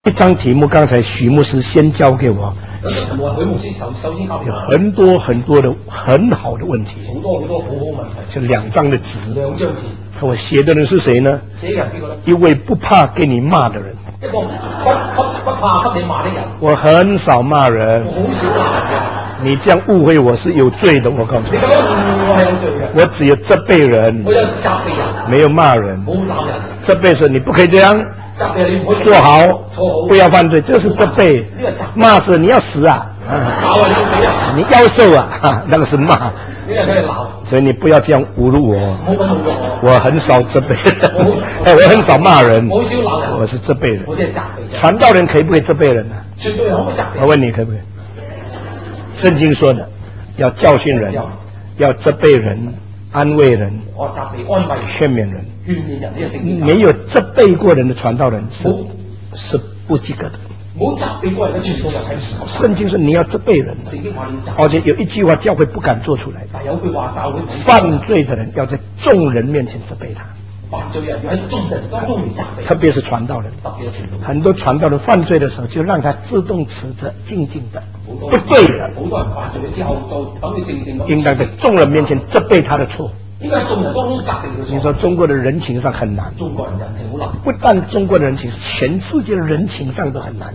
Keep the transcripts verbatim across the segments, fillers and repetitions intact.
一张题目，刚才许牧师先交给我，有很多很多的很好的问题，就两张的纸，我写的人是谁呢？一位不怕给你骂的人。我很少骂人，你这样误会我是有罪的。我告诉你，我只有责备人，没有骂人。责备说你不可以这样做好，不要犯罪，这是责备。骂是你要死啊，你要瘦啊，那个是骂。所以你不要这样侮辱我，我很少责备人，我很少骂人，我是责备人。传道人可以不可以责备人呢？我问你可不可以？圣经说的要教训人，要责备人，安慰人，劝勉人。没有责备过人的传道人是是不及格的。圣经说你要责备人，而且有一句话教会不敢做出来的，犯罪的人要在众人面前责备他。特别是传道人，很多传道人犯罪的时候就让他自动辞职，静静的，不对的，应当在众人面前责备他的错。你说中国的人情上很难，不但中国的人情，全世界的人情上都很难。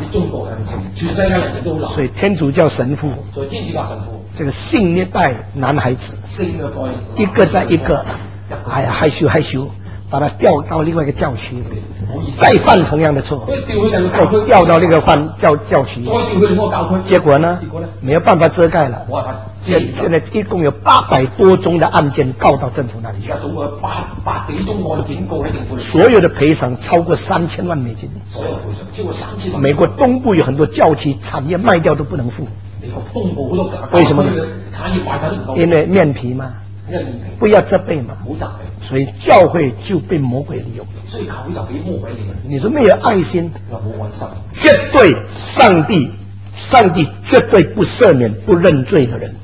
所以天主教神父这个性虐待男孩子，一个在一个，哎呀害羞害羞，把他调到另外一个教区，再犯同样的错，再调到那个犯教教区，结果呢没有办法遮盖了。现现在一共有八百多宗的案件告到政府那里去，所有的赔偿超过三千万美金。美国东部有很多教区产业卖掉都不能付，为什么呢？因为面皮嘛，不要责备嘛，所以教会就被魔鬼利用。你说没有爱心，绝对上帝，上帝绝对不赦免不认罪的人。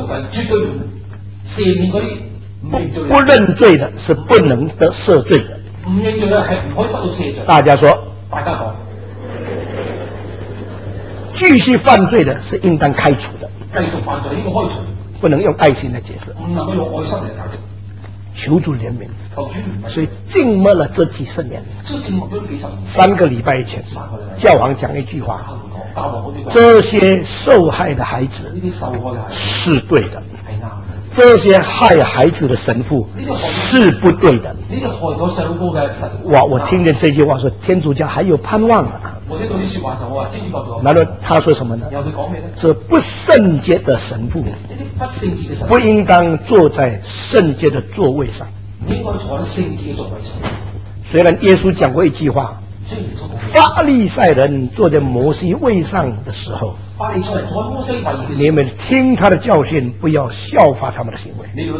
不不认罪的是不能得赦罪的。大家说，继续犯罪的是应当开除的，不能用爱心来解释，求主怜悯。所以静默了这几十年，三个礼拜以前，教皇讲一句话：这些受害的孩子是对的，这些害孩子的神父是不对的。哇！我听见这句话说，天主教还有盼望啊！然后他说什么呢？这不圣洁的神父不应当坐在圣洁的座位上。虽然耶稣讲过一句话，法利赛人坐在摩西位上的时候，你们听他的教训，不要效法他们的行为。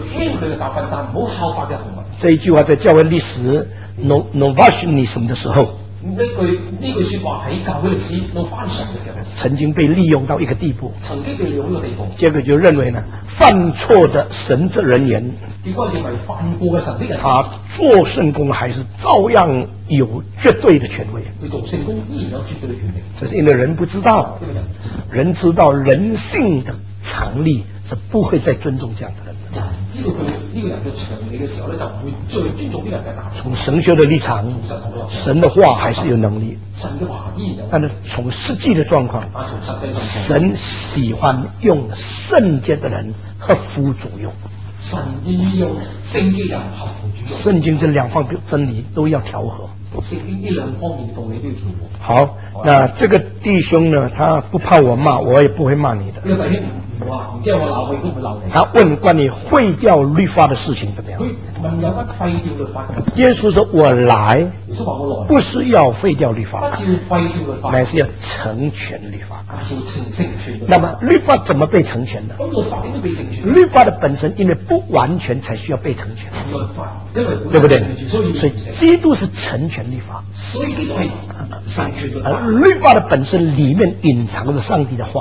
这一句话在教会历史 Novatianism 的时候，呢句呢句說話喺教會歷史到翻常嘅時候，曾經被利用到一個地步，曾經被利用到地步，結果就認為呢，犯錯的神職人員，結果認為犯過嘅神職人員，他做聖工還是照樣有絕對的權威，佢做聖工依然有絕對的權力。這是因為人不知道，人知道人性的常理是不會再尊重這樣的人。知道佢呢個人嘅常理嘅時候咧，就唔會再尊重呢個人嘅大。從神學的立場，神的話還是有能力，神嘅話依然有。但是從實際的狀況，神喜歡用聖潔的人合乎主用。神願意用聖潔人合乎主用。聖經這兩方面真理都要調和。聖經呢兩方面道理都要調和。好，那這個弟兄呢，他不怕我罵，我也不會罵你的。呢個弟兄唔話唔驚我鬧，我亦都唔會鬧你。他問關於廢掉律法的事情怎麼樣？問有關廢掉律法嘅。耶穌說：我來，不是要廢掉律法，乃是要成全律法。那麼律法怎麼被成全呢？律法的本身因為不完全，才需要被成全，對不對？所以基督是成全律法，而律法的本身裡面隱藏着上帝的話。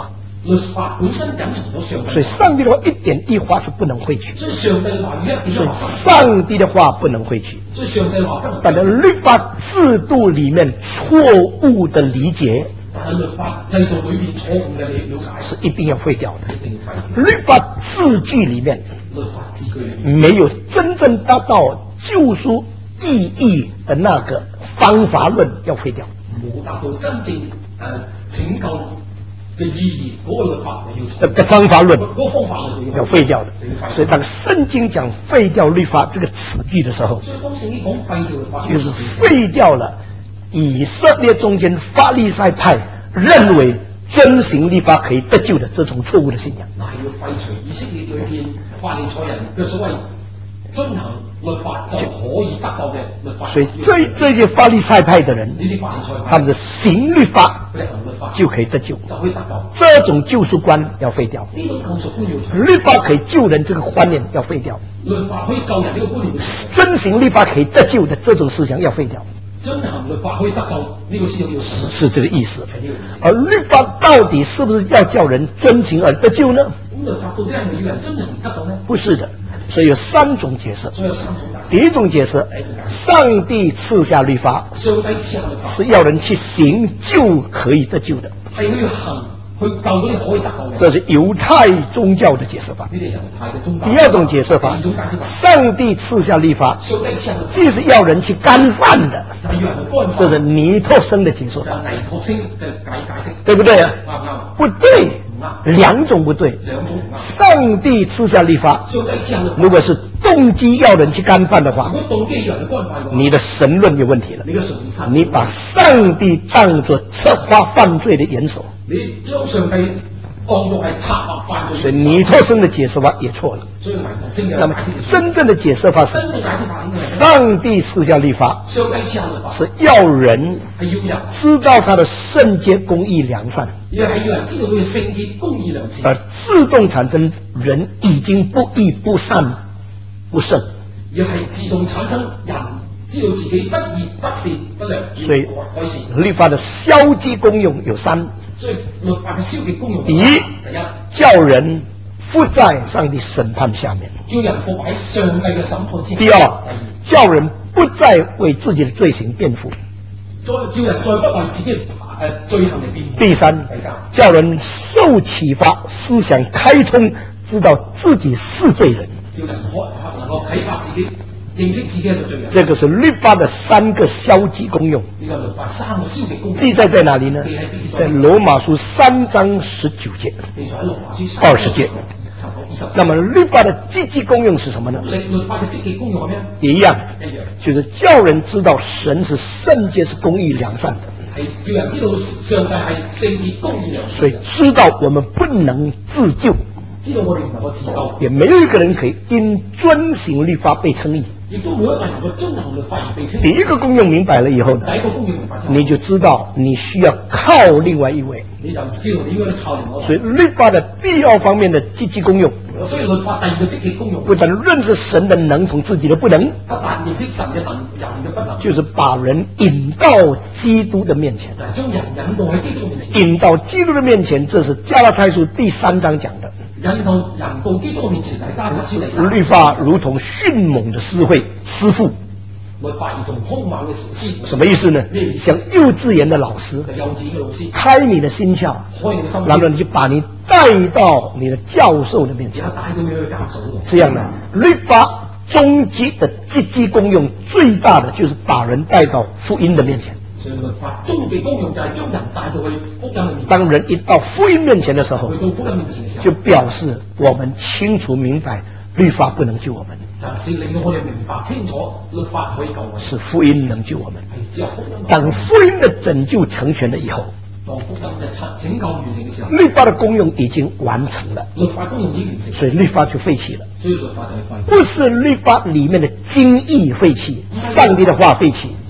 律法本身隱藏咗上帝， 所以上帝的話一點一劃是不能廢去。 所以上帝嘅話語一點所以上帝的話不能廢去。 所以上帝話不能。 但係律法制度裡面錯誤的理解， 但係律法制度裏面錯誤嘅了解是一定要廢掉的。 一定要廢掉。 律法字句裡面， 律法字句裡面沒有真正達到救贖意義的那個方法論要廢掉。 冇達到真正誒、呃、拯救嘅意義嗰、那個律法要嘅方法論， 嗰、那個方法論要廢掉的。所以當聖經講廢掉律法這個詞句的時候， 所以當聖經講廢掉律法， 就是廢掉了以色列中間法利賽派認為遵行律法可以得救的這種錯誤的信仰。 嗱，係要廢除以色列裏邊法利賽人嘅所謂遵行律法就可以得救嘅律法。 所以這這些法利賽派的人， 呢啲法利賽派， 他們是行律法就可以得救， 就可以得救。 這種救贖觀要廢掉。 呢種救贖觀要律法可以救人這個觀念要廢掉。 律法可以救人呢個觀念， 遵行律法可以得救的這種思想要廢掉。 遵行律法可以得救呢個思想要是是這個意思。而律法到底是不是要叫人遵行而得救呢？ 咁律法到底係咪要人遵行而得救呢？ 不是的。所以有三種解釋。 所以有三種解釋。 第一種解釋，上帝賜下律法， 上帝賜下律法是要人去行就可以得救的。 係要行去救嗰啲可以得救嘅。 這是猶太宗教的解釋法。 呢啲猶太嘅宗教。 第二種解釋法，上帝賜下律法， 上帝賜下律法就是要人去干犯的。 就係要人去干犯。 這是尼托生的解釋法。 尼托生嘅解解釋， 對不對啊？ 啱唔啱？ 不對。兩種不對， 兩種唔啱。 上帝賜下律法， 上帝賜下律法， 如果是動機要人去干犯的話， 如果動機要人去干犯嘅話， 你的神論有問題了。 你嘅神論， 你把上帝當作策劃犯罪的元首， 你將上帝當作係策劃犯罪， 所以尼托生的解釋法也錯了。 所以尼托生嘅那麼真正的解釋法是， 真正解釋法應該係上帝賜下律法， 上帝賜下律法是要人係要人知道他的聖潔、公義、良善， 亦係要人知道佢嘅聖潔、公義、良善， 而自動產生人已經不義、不善、不聖， 亦係自動產生人知道自己不義、不善、不良， 所以改善。 律法的消極功用有三。 所以律法嘅消極功用， 第一， 第一叫人伏在上帝審判下面； 叫人伏喺上帝嘅審判之下。 第二，叫人不再為自己的罪行辯護； 再叫人再不為自己誒罪行嚟辯護。 第三， 第三， 叫人受啟發，思想開通，知道自己是罪人。 叫人可能夠啟發自己，認識自己係個罪人。 這個是律法的三個消極功用。 呢個律法三個消極功用記載在哪裡呢？在羅馬書三章十九節、二十節。那麼律法的積極功用是什麼呢？ 律法嘅積極功用係咩？ 一樣， 一樣， 就是叫人知道神是聖潔、是公義、良善的。 係叫人知道上帝係聖潔、公義、良善。 所以知道我們不能自救， 知道我哋唔能夠自救， 也沒有一個人可以因遵行律法被稱義。 亦都冇一個人能夠遵行律法而被稱義。 第一個功用明白了以後呢， 第一個功用明白之後， 你就知道你需要靠另外一位。 你就知道你應該靠另外一位。 所以律法的第二方面的積極功用， 所以律法第二個積極功用， 不但認識神的能同自己的不能， 不但認識神嘅能，人嘅不能， 就是把人引到基督的面前。 將人引導喺基督嘅面前。 引到基督的面前，這是加拉太書第三章講的。 引導人到基督嘅面前，係加拉太書第三。 律法如同迅猛的師會師傅。 律法如同兇猛嘅師傅。 什麼意思呢？像幼稚園的老師， 幼稚園嘅老師， 開你的心竅， 開你嘅心竅， 然後你就把你帶到你的教授的面前， 帶到你去教授嗰度。 這樣呢，律法終極的積極功用最大的就是把人帶到福音的面前。 所以律法終極功用就係將人帶到去福音嘅面前。 當人一到福音面前的時候， 去到福音面前嘅時候， 就表示我們清楚明白律法不能救我們。 就是令到我哋明白清楚，律法可以救我哋， 是福音能救我們。 只有福音。 當福音的拯救成全了以後， 當福音嘅拯救完成嘅時候， 律法的功用已經完成了， 律法功用已經完成， 所以律法就廢棄了。 所以律法就廢棄。 不是律法裡面的經義廢棄，上帝的話廢棄， 唔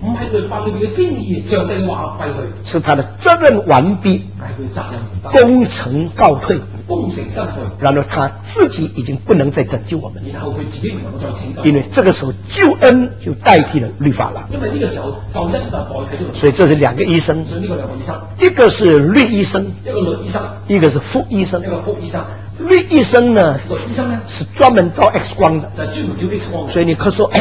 唔係律法裏邊嘅精義，上帝嘅話廢去， 是他的責任完畢， 係佢責任完畢， 功成告退， 功成身退， 然後他自己已經不能再拯救我們， 然後佢自己唔能夠再拯救， 因為這個時候救恩就代替了律法了。 因為呢個時候救恩就代替咗， 所以這是兩個醫生， 所以呢個兩個醫生， 一個是律醫生， 一個律醫生， 一個是副醫生， 一個副醫生。 律醫生呢， 律醫生呢是專門照 X 光的， 就專門照 X 光， 所以你咳嗽，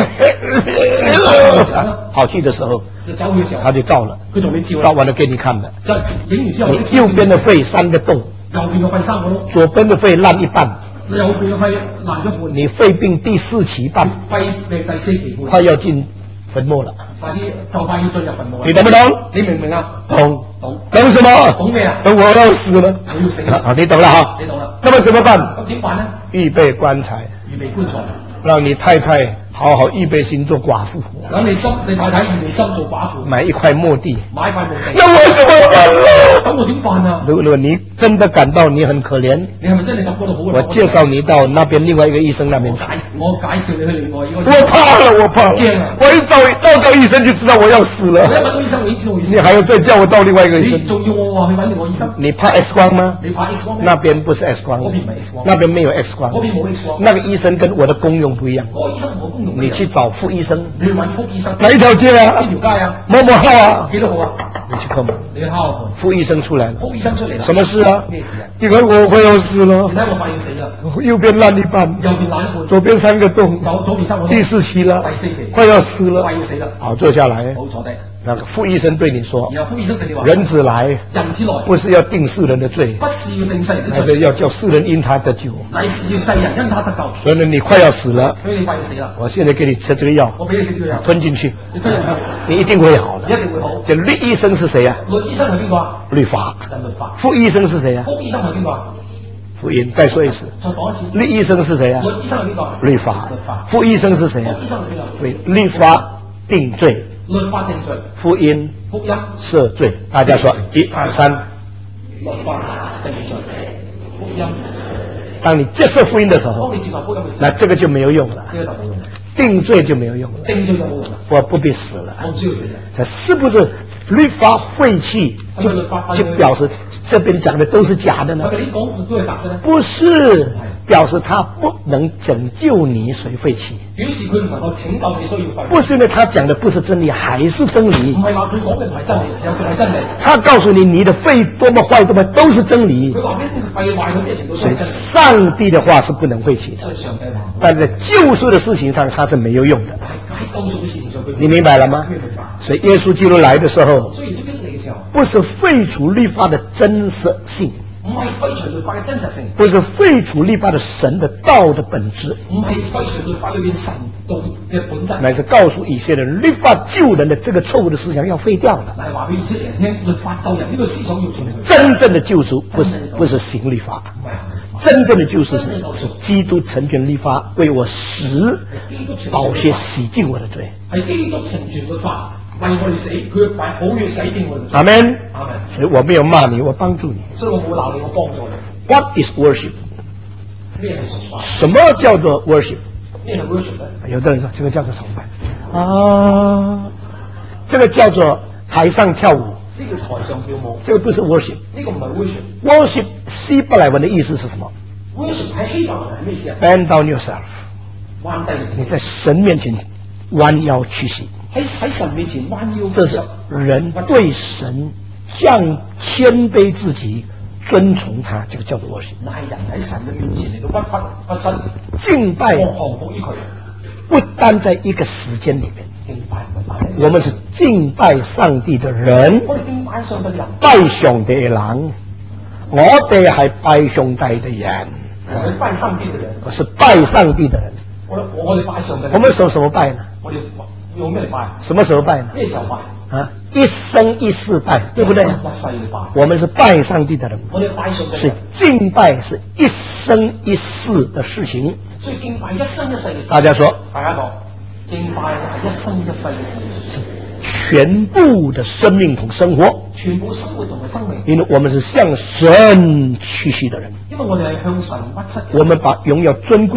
跑去的時候，他就照了， 佢同你照， 照完了給你看的。 就影完之後， 你右邊的肺三個洞， 右邊嘅肺三個窿， 左邊的肺爛一半， 右邊嘅肺爛咗半， 你肺病第四期半， 肺病第四期半， 快要進墳墓了。 快啲就快要進入墳墓啦！ 你懂不懂？ 你明唔明啊？ 懂。 懂。 懂什麼？ 懂咩啊？ 懂我要死了。 我要死了。 啊，你懂了哈？ 你懂了。 那麼怎麼辦？ 咁點辦呢？ 預備棺材。 預備棺材。 讓你太太好好預備心做寡婦。 等你心，你太太預備心做寡婦。 買一塊墓地。 買塊墓地。 那我怎麼辦呢？ 咁我點辦啊？ 如果你真的感到你很可憐， 你係咪真係感覺到好？ 我介紹你到那邊另外一個醫生那邊去。 我介紹你去另外一個。 我怕了，我怕了。我一到到到醫生就知道我要死了。 我一揾到醫生，我已經知道我要死。 你還要再叫我到另外一個醫生？ 你仲要我話去揾另外醫生？ 你怕 X 光嗎？ 你怕 X 光？ 那邊不是 X 光。 嗰邊唔係 X 光。 那邊沒有 X 光。 嗰邊冇 X 光。 那個醫生跟我的功用不一樣。 嗰個醫生同我功用唔一樣。 你去找副醫生。 你去揾副醫生。 哪一條街啊？ 邊條街啊？ 某某號啊？ 幾多號啊？ 你去叩門。 你去敲。 副醫生出來了。 副醫生出嚟啦。 什麼事啊？ 咩事啊？ 你看我快要死了。 你睇我快要死啦。 右邊爛一半。 右邊爛一半。 左邊三個洞。 左左邊三個洞。 第四期了。 第四期。 快要死了。 快要死啦。 好，坐下來。 好，坐低。 那個副醫生對你說。 然後副醫生對你話。 人子來。 人子來。 不是要定世人的罪。 不是要定世人的罪。 而是要叫世人因他得救。 乃是要世人因他得救。 所以呢，你快要死了。 所以你快要死啦。 我現在給你吃這個藥。 我俾你食呢個藥。 吞進去。 你吞入去。 你一定會好的。 一定會好。 這律醫生是誰啊？ 律醫生係邊個啊？ 律法。 就律法。 副醫生是誰啊？ 副醫生係邊個啊？ 福音，再說一次。 再講一次。 律醫生是誰啊？ 律醫生係邊個？ 律法。 律法。 副醫生是誰啊？ 副醫生係邊個？ 對，律法定罪。 律法定罪。 福音。 福音。 赦罪。大家說，一二三。 律法定罪。福音。 當你接受福音的時候， 當你接受福音嘅時候， 那這個就沒有用了。 呢個就冇用。 定罪就沒有用了。 定罪就冇用啦。 我不必死了。 我唔需要死啦。 這是不是律法廢棄？就就表示這邊講的都是假的呢？ 係咪你講嘅都係假嘅呢？ 不是，表示他不能拯救你，所以廢棄。 表示佢唔能夠拯救你，所以要廢棄。 不是因為他講的不是真理，還是真理。 唔係話佢講嘅唔係真理，有佢係真理。 他告訴你，你的肺多麼壞，多麼都是真理。 佢話俾你肺壞到咩程度都係真理。 上帝的話是不能廢棄的。 所以上帝話。 但在救贖的事情上，它是沒有用的。 喺救贖嘅事情上， 你明白了嗎？ 明白。 所以耶穌基督來的時候， 所以耶穌基督嚟嘅時候， 不是廢除律法的真實性。 唔係廢除律法嘅真實性， 不是廢除律法的神的道的本質， 唔係廢除律法裏邊神道嘅本質， 乃是告訴以色列人律法救人的這個錯誤的思想要廢掉了。 乃係話俾以色列人聽，律法救人呢個思想要斷。 真正的救贖不是不是行律法，真正的救贖是是基督成全律法，為我死，寶血洗淨我的罪。 係基督成全律法。為我哋死，佢嘅寶血洗淨我哋。 阿門。 阿門。 所以我沒有罵你，我幫助你。 所以我冇鬧你，我幫助你。 What is worship？ 咩係崇拜？ 什麼叫做 worship？ 咩係 worship 咧？ 有的人說這個叫做崇拜啊，這個叫做台上跳舞。 呢叫台上跳舞。 這個不是 worship。 呢個唔係 worship。 worship 希伯來文的意思是什麼 ？worship 喺希伯來文係咩意思啊 ？Bend down yourself。 彎低你。 你在神面前彎腰屈膝。 喺喺神面前彎腰。 這是人對神降謙卑自己，遵從他，這個叫做 worship。 乃係人喺神嘅面前嚟到屈屈屈身敬拜， 降服於佢。 不單在一個時間裏面。 敬拜唔係拜。 我們是敬拜上帝的人。 我哋敬拜上帝嘅人。 拜上帝嘅人，我哋係拜上帝嘅人。 我哋拜上帝嘅人。 我是拜上帝的人。 我我我哋拜上帝。 我們說什麼拜呢？ 我哋用咩嚟拜？ 什麼時候拜呢？ 咩時候拜？ 啊，一生一世拜，對不對？ 一世嚟拜。 我們是拜上帝的人。 我哋拜上帝。 所以敬拜是一生一世的事情。 所以敬拜一生一世嘅事。 大家說， 大家講，敬拜係一生一世嘅事。 全部的生命同生活， 全部生活同埋生命。 因為我們是向神屈膝的人。 因為我哋係向神屈膝嘅。 我們把榮耀尊貴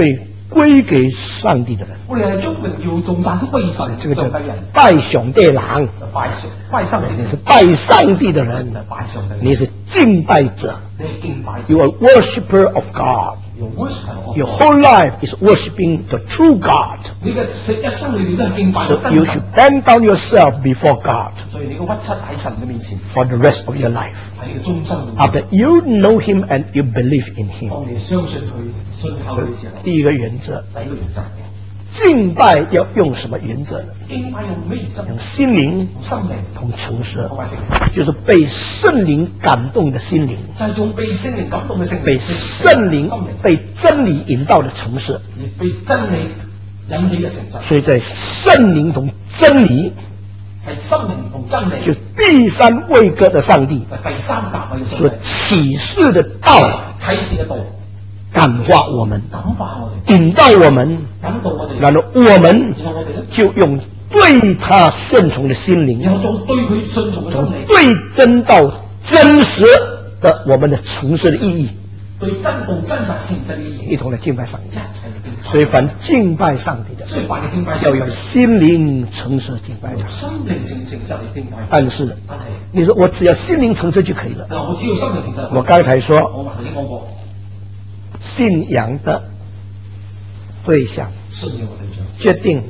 归给上帝的人。 我哋係將榮耀頌讚都歸神這個叫上帝人， 拜上帝郎， 拜上拜上帝， 你是拜上帝的人， 拜上帝， 你是敬拜者。 你係敬拜 You are worshipper of God. 有 worship Your whole life is worshiping the true God. 你嘅一生裏面都係敬拜 So 真 you 神， should bend down yourself before God 所以你嘅屈膝喺神嘅面前， for the rest of your life. 喺你嘅終生裏面， After you know Him and you believe in Him. 當你相信佢、信靠佢嘅時候， 第一個原則， 第一個原則， 敬拜要用什麼原則呢？ 敬拜用咩原則？ 用心靈用心靈同誠實， 同埋誠實， 就是被聖靈感動的心靈， 就係用被聖靈感動嘅聖靈， 被聖靈被真理引導的誠實。 而被真理引起嘅誠實， 所以在聖靈同真理， 係心靈同真理， 就第三位格的上帝係第三格位嘅所上帝， 啟示的道， 啟示嘅道， 感化我們， 感化我哋， 引導我們， 感動我哋， 然後我們然後我哋咧， 就用對他順從的心靈， 然後做對佢順從嘅心理， 對真道真實的我們的誠實的意義， 對真道真實誠實嘅意義， 一同來敬拜上帝。 一齊嚟敬拜。 所以凡敬拜上帝的， 所以凡係敬拜要用心靈誠實敬拜他。 心靈誠誠實嚟敬拜。 但是但係你說我只要心靈誠實就可以了。 嗱，我只要心靈誠實。 我剛才說， 我頭先講過， 信仰的對象信仰嘅對象決定，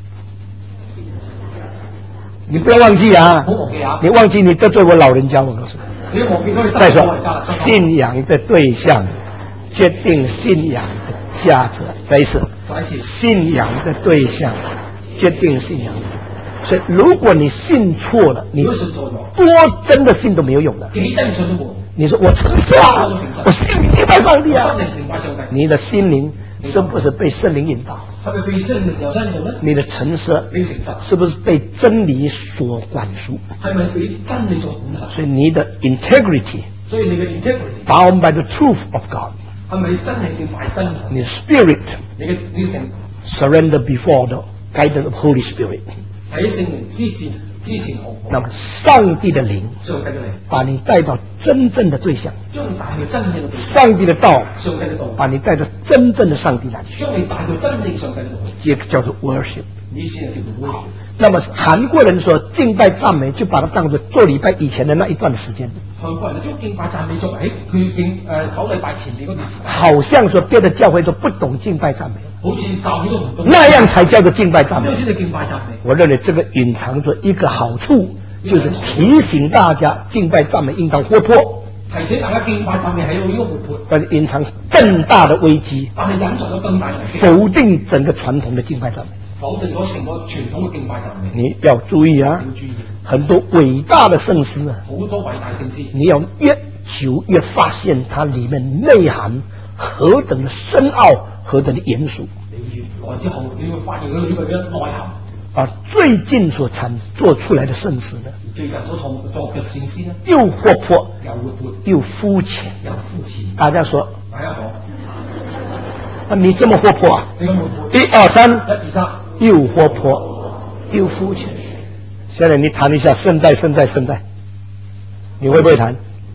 你不要忘記啊！ 唔好忘記啊！ 你忘記你得罪我老人家，我告訴你。 你忘記咗你再得罪我而家啦。 說，信仰的對象決定信仰的價值。再一次， 再一次， 信仰的對象決定信仰。所以，如果你信錯了，你如果信錯咗， 多真的信都沒有用的。 幾真信都冇。 你說我誠實啊，我心靈敬拜上帝啊， 心靈敬拜上帝。 你的心靈是不是被聖靈引導？ 係咪被聖靈有引導咧？ 你的誠實你誠實是不是被真理所管束？ 係咪俾真理所管轄？ 所以你的 integrity 所以你嘅 integrity bound by the truth of God， 係咪真係敬拜真神？ 你的 spirit 你嘅你嘅誠 surrender before the guidance of Holy Spirit。 喺聖靈之前之前好。 那麼上帝的靈上帝嘅靈把你帶到真正的對象， 將你帶到真正嘅對象。 上帝的道上帝嘅道把你帶到真正的上帝那裡去， 將你帶到真正上帝嘅道。 這個叫做 worship。 意思係叫做 worship。 那麼韓國人說敬拜讚美，就把它當作做禮拜以前的那一段時間， 韓國人將敬拜讚美作為喺佢敬誒守禮拜前面嗰段時間， 好像說別的教會都不懂敬拜讚美， 好似教會都唔懂， 那樣才叫做敬拜讚美呢個。先係敬拜讚美。 我認為這個隱藏着一個好處，就是提醒大家敬拜讚美應當活潑， 提醒大家敬拜讚美係要應該活潑， 但是隱藏更大的危機， 但係隱藏咗更大嘅危機， 否定整個傳統的敬拜讚美。 否定咗成個傳統嘅敬拜讚美。 你要注意啊， 要注意， 很多偉大的聖詩啊， 好多偉大聖詩， 你要越久越發現它裡面內涵何等的深奧，何等的嚴肅。 你越來之後，你會發現佢裏邊嘅內涵。 啊，最近所產做出來的聖詩呢， 最近所創作嘅聖詩呢， 又活潑又活潑又膚淺。 又膚淺。 大家說， 大家講， 啊，你這麼活潑啊？ 你咁活潑， 一二三， 一二三， 又活潑又膚淺。現在你彈一下聖在聖在聖在，你會不會彈？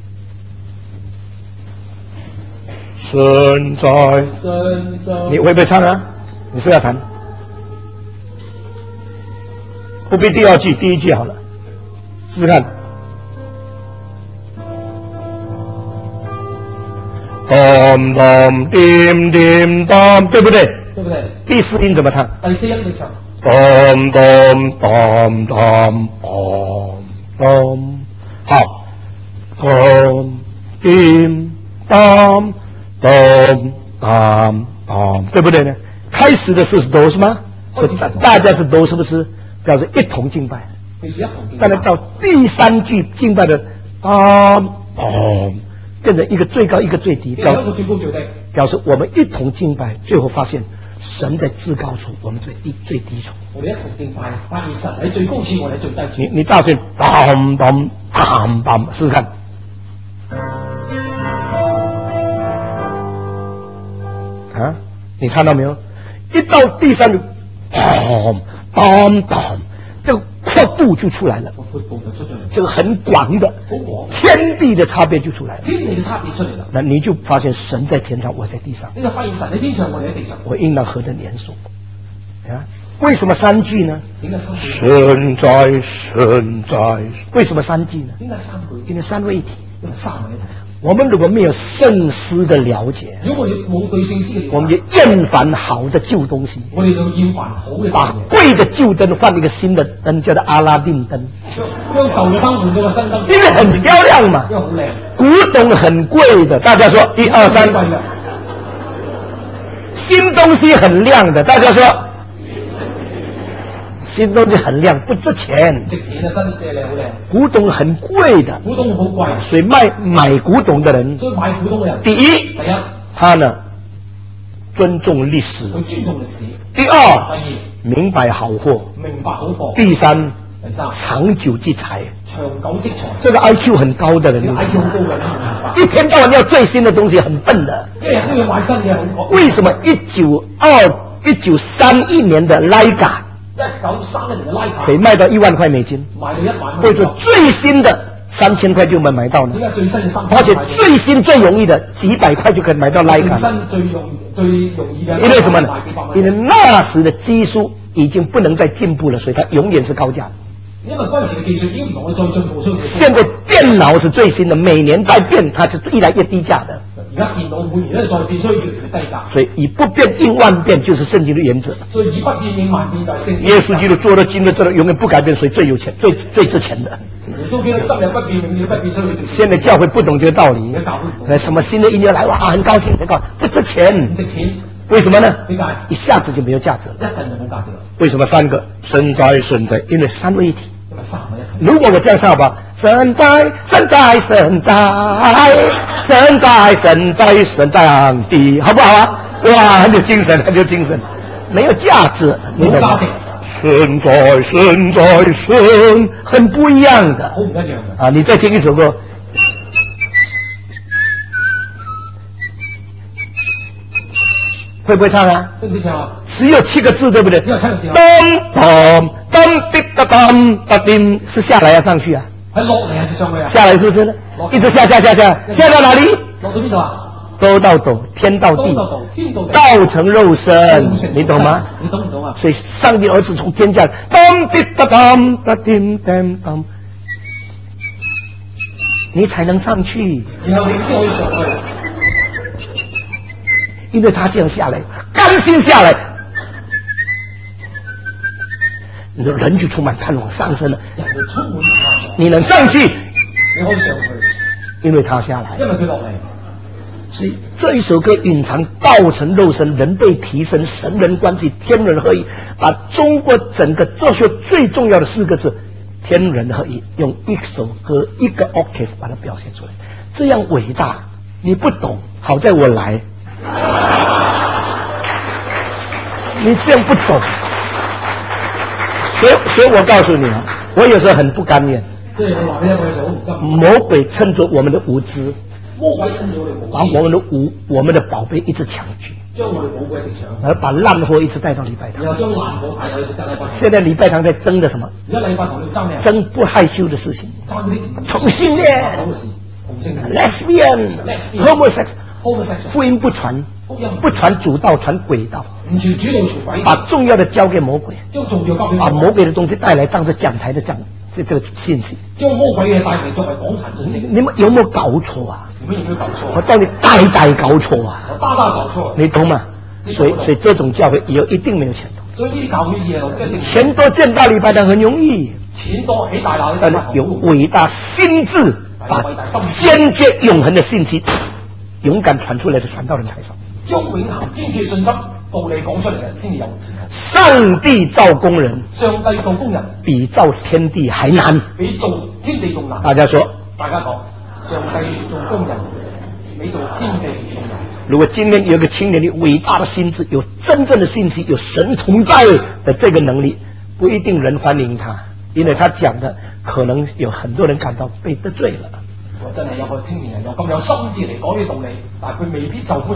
聖在， 聖在， 你會不會唱啊？你是要彈？不必第二句，第一句好了，試試看。咚咚叮叮咚，對不對？ 對不對？ 第四音怎麼唱？ 第四音你唱。 咚咚咚咚咚咚，好，咚叮咚咚咚咚，對不對呢？開始的是哆是嗎？所以大大家是哆，是不是？表示一同敬拜。但是到第三句敬拜的咚咚，變成一個最高一個最低，表表示我們一同敬拜，最後發現神在至高處，我們最低最低處。 我哋一同敬拜，發現神喺最高處，我哋最低處。 你你大聲咚咚咚咚，試試看。啊，你看到沒有？一到第三句咚咚咚，這個阔度就出来了，这个很广的天地的差别就出来了。 天地嘅差別出嚟啦， 那你就發現神在天上，我在地上。 你就發現神喺天上，我哋喺地上。 我應當何等嚴肅啊！為什麼三句呢？ 點解三句？ 神在，神在。為什麼三句呢？ 點解三句？ 因為三位一體。 因為三位一體。 我們如果沒有聖詩的了解， 如果我哋冇對聖詩嘅了解， 我們就厭煩好的舊東西。 我哋就厭煩好嘅。 把貴的舊燈換一個新的燈，叫做阿拉丁燈。 將舊嘅燈換咗個新燈。 因為很漂亮嘛。 因為好靚。 古董很貴的，大家說一二三。新東西很亮的，大家說。新東西很亮，不值錢。 值錢啊，新嘅靚好靚。 古董很貴的， 古董好貴， 所以賣買古董的人， 所以買古董嘅人， 第一， 第一， 他呢尊重歷史； 佢尊重歷史。 第二， 第二， 明白好貨； 明白好貨。 第三， 第三， 長久積財。 長久積財。 這個 I Q 很高的人 ，I Q 好高嘅人明白。 一天到晚要最新的東西，很笨的。 一日都要買新嘅，好。 為什麼一九二一九三一年的徕卡？ 一九三一年嘅徕卡可以賣到一萬塊美金， 賣到一萬蚊。 或者最新的三千塊就能買到呢？ 點解最新嘅三？ 而且最新最容易的幾百塊就可以買到徕卡。 最新最容最容易嘅。 因為什麼呢？因為那時的技術已經不能再進步了，所以它永遠是高價。 因為嗰陣時嘅技術已經唔同，再進步出去。 現在電腦是最新的，每年在變，它是越來越低價的。 而家電腦每年咧再變，所以越嚟越低價。 所以以不變應萬變，就是聖經的原則。 所以以不變應萬變就係聖經。 耶穌基督做的經的這個永遠不改變，所以最有錢、最最值錢的。 耶穌基督今日不變，永遠不變，所以現在教會不懂這個道理。呃，什麼新的音樂來，哇，很高興，很高興，不值錢。 唔值錢。 為什麼呢？ 點解？ 一下子就沒有價值了。 一陣就冇價值了。 為什麼三個？神在，神在，因為三位一體。 因為三位一體。 如果我這樣唱吧，神在，神在，神在，神在，神在，神在上帝，好不好啊？哇，很有精神，很有精神，沒有價值，沒有價值。神在，神在，神，很不一樣的。 好唔一樣的。 啊，你再聽一首歌。會不會唱啊？ 會不會唱啊？ 只有七個字，對不對？ 只有七個字。 咚咚咚滴答咚答叮，是下來要上去啊？ 係落嚟還是上去啊？ 下來是不是？一直下下下下，下到哪裡？ 落到邊度啊？ 都到斗，天到地，道成肉身，你懂嗎？ 你懂唔懂啊？ 所以上帝兒子從天降，咚滴答咚答叮叮咚，你才能上去。 然後你先可以上去。 因為他這樣下來，甘心下來，你說人就充滿盼望上升了。 人就充滿盼望。 你能上去， 你可以上去， 因為他下來。 因為佢落嚟。 所以這一首歌蘊藏道成肉身、人被提升、神人關係、天人合一，把中國整個哲學最重要的四個字“天人合一”用一首歌一個 octave 把它表現出來，這樣偉大。你不懂，好在我來。你這樣不懂，所以所以我告訴你啊，我有時候很不甘願。 所以我話俾你聽，我有時候好唔甘。 魔鬼趁着我們的無知， 魔鬼趁着我哋無知， 把我們的無我們的寶貝一直搶去， 將我哋寶貝一直搶， 而把爛貨一直帶到禮拜堂。 然後將爛貨帶去禮拜堂。 現在禮拜堂在爭的什麼？ 而家禮拜堂要爭咩？ 爭不害羞的事情， 爭啲同性戀、 同性戀、 lesbian、homosexual。福音不傳，不傳主道，傳鬼道。 唔傳主道，傳鬼道。 把重要的交給魔鬼， 將重要交俾把魔鬼的東西帶來當着講台的講這這個信息。 將魔鬼嘅帶嚟作為講壇信息。 你們有冇搞錯啊？ 你們有冇搞錯？ 我到底大大搞錯啊！ 我大大搞錯。 你懂嗎？所以所以這種教會以後一定沒有前途。 所以呢啲教會以後一定錢多建大禮拜堂很容易， 錢多起大樓。 但有偉大心智，把堅決永恆的信息勇敢傳出來的傳道人才少。 將永恆堅決信心道理講出嚟嘅先至有。 上帝造工人， 上帝造工人比造天地還難， 比造天地仲難。 大家說， 大家講，上帝造工人比造天地仲難。 如果今天有一個青年的偉大的心智，有真正的信息，有神同在的這個能力，不一定人歡迎他，因為他講的可能有很多人感到被得罪了。 我真係有個青年人有咁有心智嚟講呢道理，但係佢未必受歡迎，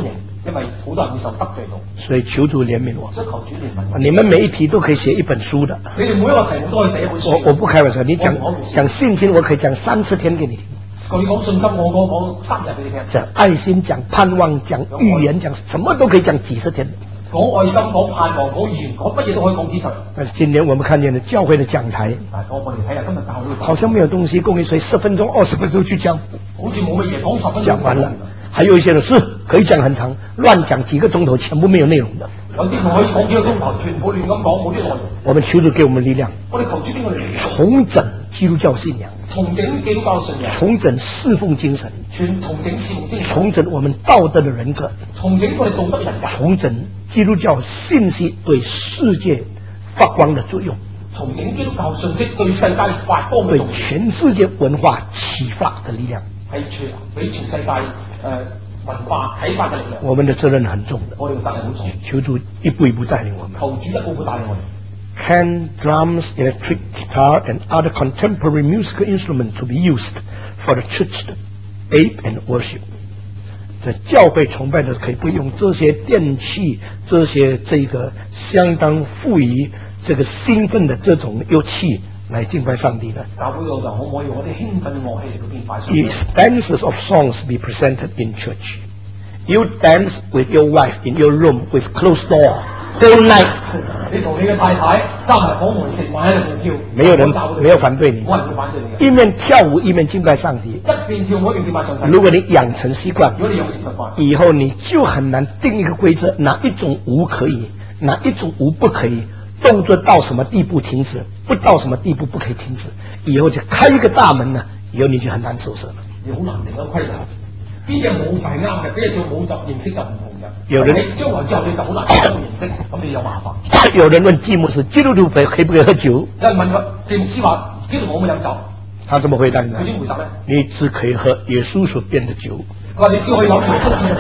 因為好多人會受得罪到。 所以求主憐憫我。 所以求主憐憫。 你們每一題都可以寫一本書的。 你哋每一個題目都可以寫一本書。 我我不開玩笑，你講講信心，我可以講三四天給你聽。 佢講信心，我我講三日俾你聽。 講愛心，講盼望，講預言，講什麼都可以講幾十天。 講愛心，講盼望，講預言，講乜嘢都可以講幾十日。 但是今年我們看見了教會的講台， 我我哋睇下今日教會好像沒有東西供應，所以十分鐘、二十分鐘去講， 好似冇乜嘢講十分鐘講完了。還有一些人是可以講很長，亂講幾個鐘頭，全部沒有內容的。 有啲可以講幾個鐘頭，全部亂咁講，冇啲內容。 我們求主給我們力量， 我哋求主俾我哋重整基督教信仰， 重整基督教信仰， 重整侍奉精神， 全重整侍奉精神， 重整我們道德的人格， 重整我哋道德人格， 重整基督教信息對世界發光的作用， 重整基督教信息對世界發光對全世界文化啟發的力量， 係全俾全世界誒。呃文化啟發嘅力量， 我們的責任很重的。 我哋嘅責任好重。 求主一步一步帶領我們。 求主一步步帶領我哋。 Can drums, electric guitar, and other contemporary musical instruments to be used for the church aid and worship？ 在教會崇拜的可以不用這些電器，這些這個相當賦予這個興奮的這種樂器來敬拜上帝呢？ 教會度就可唔可以用嗰啲興奮樂器嚟到敬拜上帝 If dances of songs be presented in church, you dance with your wife in your room with closed door whole night。 你同你嘅太太閂埋房門，成晚喺度跳， 沒有人沒有反對你， 冇人會反對你嘅。 一面跳舞一面敬拜上帝， 一邊跳舞一邊敬拜上帝。 如果你養成習慣， 如果你養成習慣， 以後你就很難定一個規則，哪一種舞可以，哪一種舞不可以。動作到什麼地步停止，不到什麼地步不可以停止，以後就開一個大門呢，以後你就很難收拾了。 你好難定個規則，邊隻舞係啱嘅，邊隻做舞就形式就唔同嘅。 有人將來之後你就好難定個形式，咁你有麻煩。 有人問基牧師，基督徒可以不可以喝酒？ 有人問個基牧師話，基督徒可唔可以飲酒？ 他怎麼回答呢？ 佢點回答咧？ 你只可以喝耶穌所變的酒。 佢話你只可以飲耶穌變嘅酒。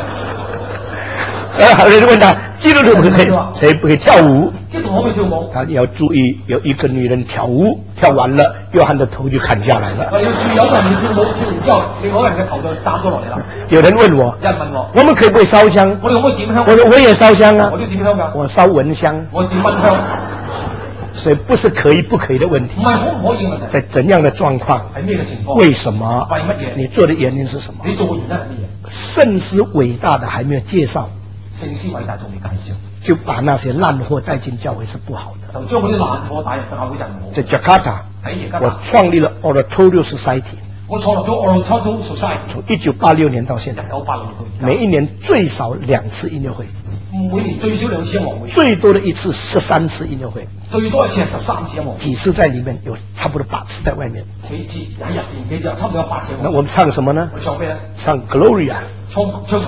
呃，有人問他，基督徒可以誰不可以跳舞？ 基督徒可唔可以跳舞？ 他要注意，有一個女人跳舞，跳完了，約翰的頭就砍下來了。 我要注意，有人跳舞跳完之後，另外一個人嘅頭就斬咗落嚟啦。 有人問我， 有人問我， 我們可以不可以燒香？ 我哋可唔可以點香？ 我說我也燒香啊。 我都點香㗎？ 我燒蚊香。 我點蚊香。 所以不是可以不可以的問題。 唔係可唔可以嘅問題。 在怎樣的狀況？ 係咩嘅情況？ 為什麼？ 為乜嘢？ 你做的原因是什麼？ 你做嘅原因係乜嘢？ 聖詩偉大的還沒有介紹。 聖詩偉大仲未介紹， 就把那些爛貨帶進教會是不好的。 就將嗰啲爛貨帶入教會就唔好。 在雅加達， 喺雅加達， 我創立了 Oratorio Society。 我創立咗 Oratorio Society， 從一九八六年到現在， 一九八六年， 每一年最少兩次音樂會， 每年最少兩次音樂會， 最多的一次十三次音樂會， 最多一次係十三次音樂會， 幾次在裡面有差不多八次在外面， 幾次喺入邊，幾就差唔多有八次。 那我們唱什麼呢？ 我唱咩咧？ 唱 Gloria， 唱唱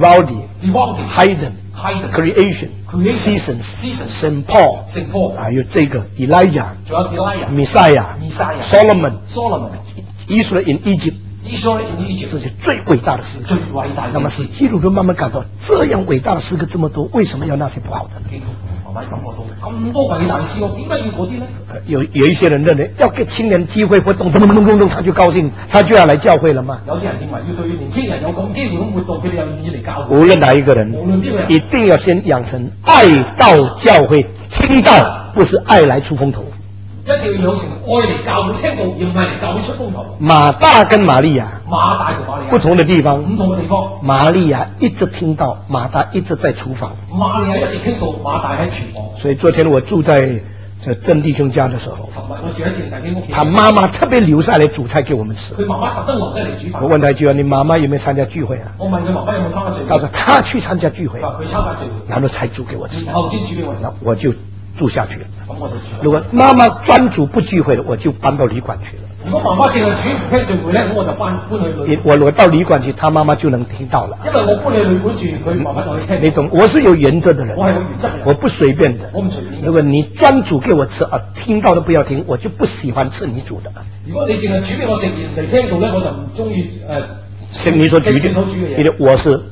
Gloria，Vivaldi，Haydn，Creation，Seasons，Saint Paul，Saint Paul，還有這個 Elijah， 仲有 Elijah，Messiah，Solomon，Israel in Egypt。Israel in Egypt， 這些最偉大的詩歌， 最偉大的。 那麼是基督徒慢慢感到，這樣偉大的詩歌這麼多，為什麼要那些不好的呢？ 基督徒慢慢感覺到咁多偉大的詩歌，點解要嗰啲呢？ 有有一些人認為要給青年機會活動，咚咚咚咚咚，他就高興，他就要來教會了嘛。 有啲人認為要對年輕人有咁機會咁活動，佢哋又願意嚟教會。 無論哪一個人， 無論邊個人， 一定要先養成愛到教會，聽到不是愛來出風頭。 一定要養成愛嚟教會聽到，而唔係嚟教會出風頭。 馬大跟瑪利亞， 馬大同瑪利亞不同的地方， 唔同嘅地方。 瑪利亞一直聽到，馬大一直在廚房。 瑪利亞一直聽到，馬大喺廚房。 所以昨天我住在這鄭弟兄家的時候， 尋日我住喺鄭弟兄屋企， 他媽媽特別留下來煮菜給我們吃。 佢媽媽特登留低嚟煮飯。 我問他一句：你媽媽有沒有參加聚會啊？ 我問佢媽媽有冇參加聚會？ 他說他去參加聚會， 佢參加聚會， 然後才煮給我吃。 然後先煮俾我食， 我就住下去了。 咁我就住。 如果媽媽專煮不聚會的，我就搬到旅館去了。 如果媽媽淨係煮唔聽聚會咧，咁我就搬搬去旅館。 我如果到旅館去，他媽媽就能聽到了。 因為我搬去旅館住，佢媽媽就可以聽。 你懂？我是有原則的人。 我係有原則嘅人。 我不隨便的。 我唔隨便。 如果你專煮給我吃啊，聽到都不要聽，我就不喜歡吃你煮的。 如果你淨係煮俾我食而嚟聽到咧，我就唔中意誒。 食你所煮的，因為我是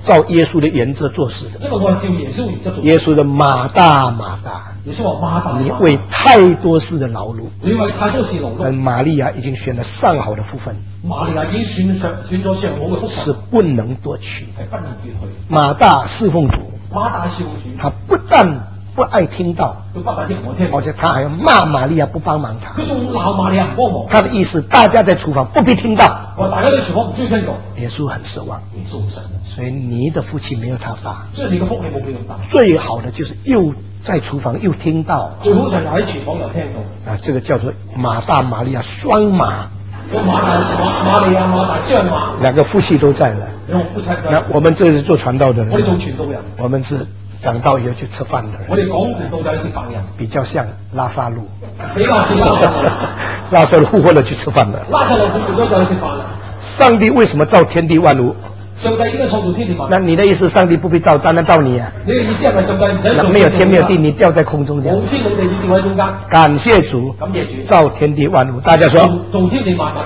照耶穌的原則做事的。 因為我係照耶穌原則做。 耶穌的馬大馬大， 耶穌話馬大， 你為太多事的勞碌， 你為太多事勞碌。 但瑪利亞已經選了上好的福分， 瑪利亞已經選上選咗上好嘅福分， 是不能奪取， 係不能奪去。 馬大侍奉主， 馬大侍奉主， 他不但不愛聽道， 佢不但聽唔愛聽， 而且他還要罵瑪利亞不幫忙他。 佢仲鬧瑪利亞唔幫忙。 他的意思，大家在廚房不必聽道， 我大家在廚房唔中意聽道。 耶穌很失望， 耶穌好失望。 所以你的福氣沒有他大， 所以你嘅福氣冇佢咁大。 最好的就是又在廚房又聽道， 最好就係喺廚房又聽到。 啊，這個叫做馬大瑪利亞雙馬。 個馬大馬馬利亞馬大雙馬， 兩個夫妻都在了。 兩個夫妻。 那我們這是做傳道的人， 我哋做傳道人， 我們是講道以後去吃飯的人。 我哋講傳道就係食飯人， 比較像拉撒路， 比較似拉撒路。 拉撒路復活了去吃飯的。 拉撒路復活咗就去食飯啦。 上帝為什麼造天地萬物？ 上帝應該創造天地萬物。 那你的意思，上帝不必造，當然造你啊？ 你嘅意思係咪上帝唔使做？ 沒有天沒有地，你掉在空中這樣。 冇天冇地，你掉喺中間。 感謝主， 感謝主， 造天地萬物。大家說， 造天地萬物。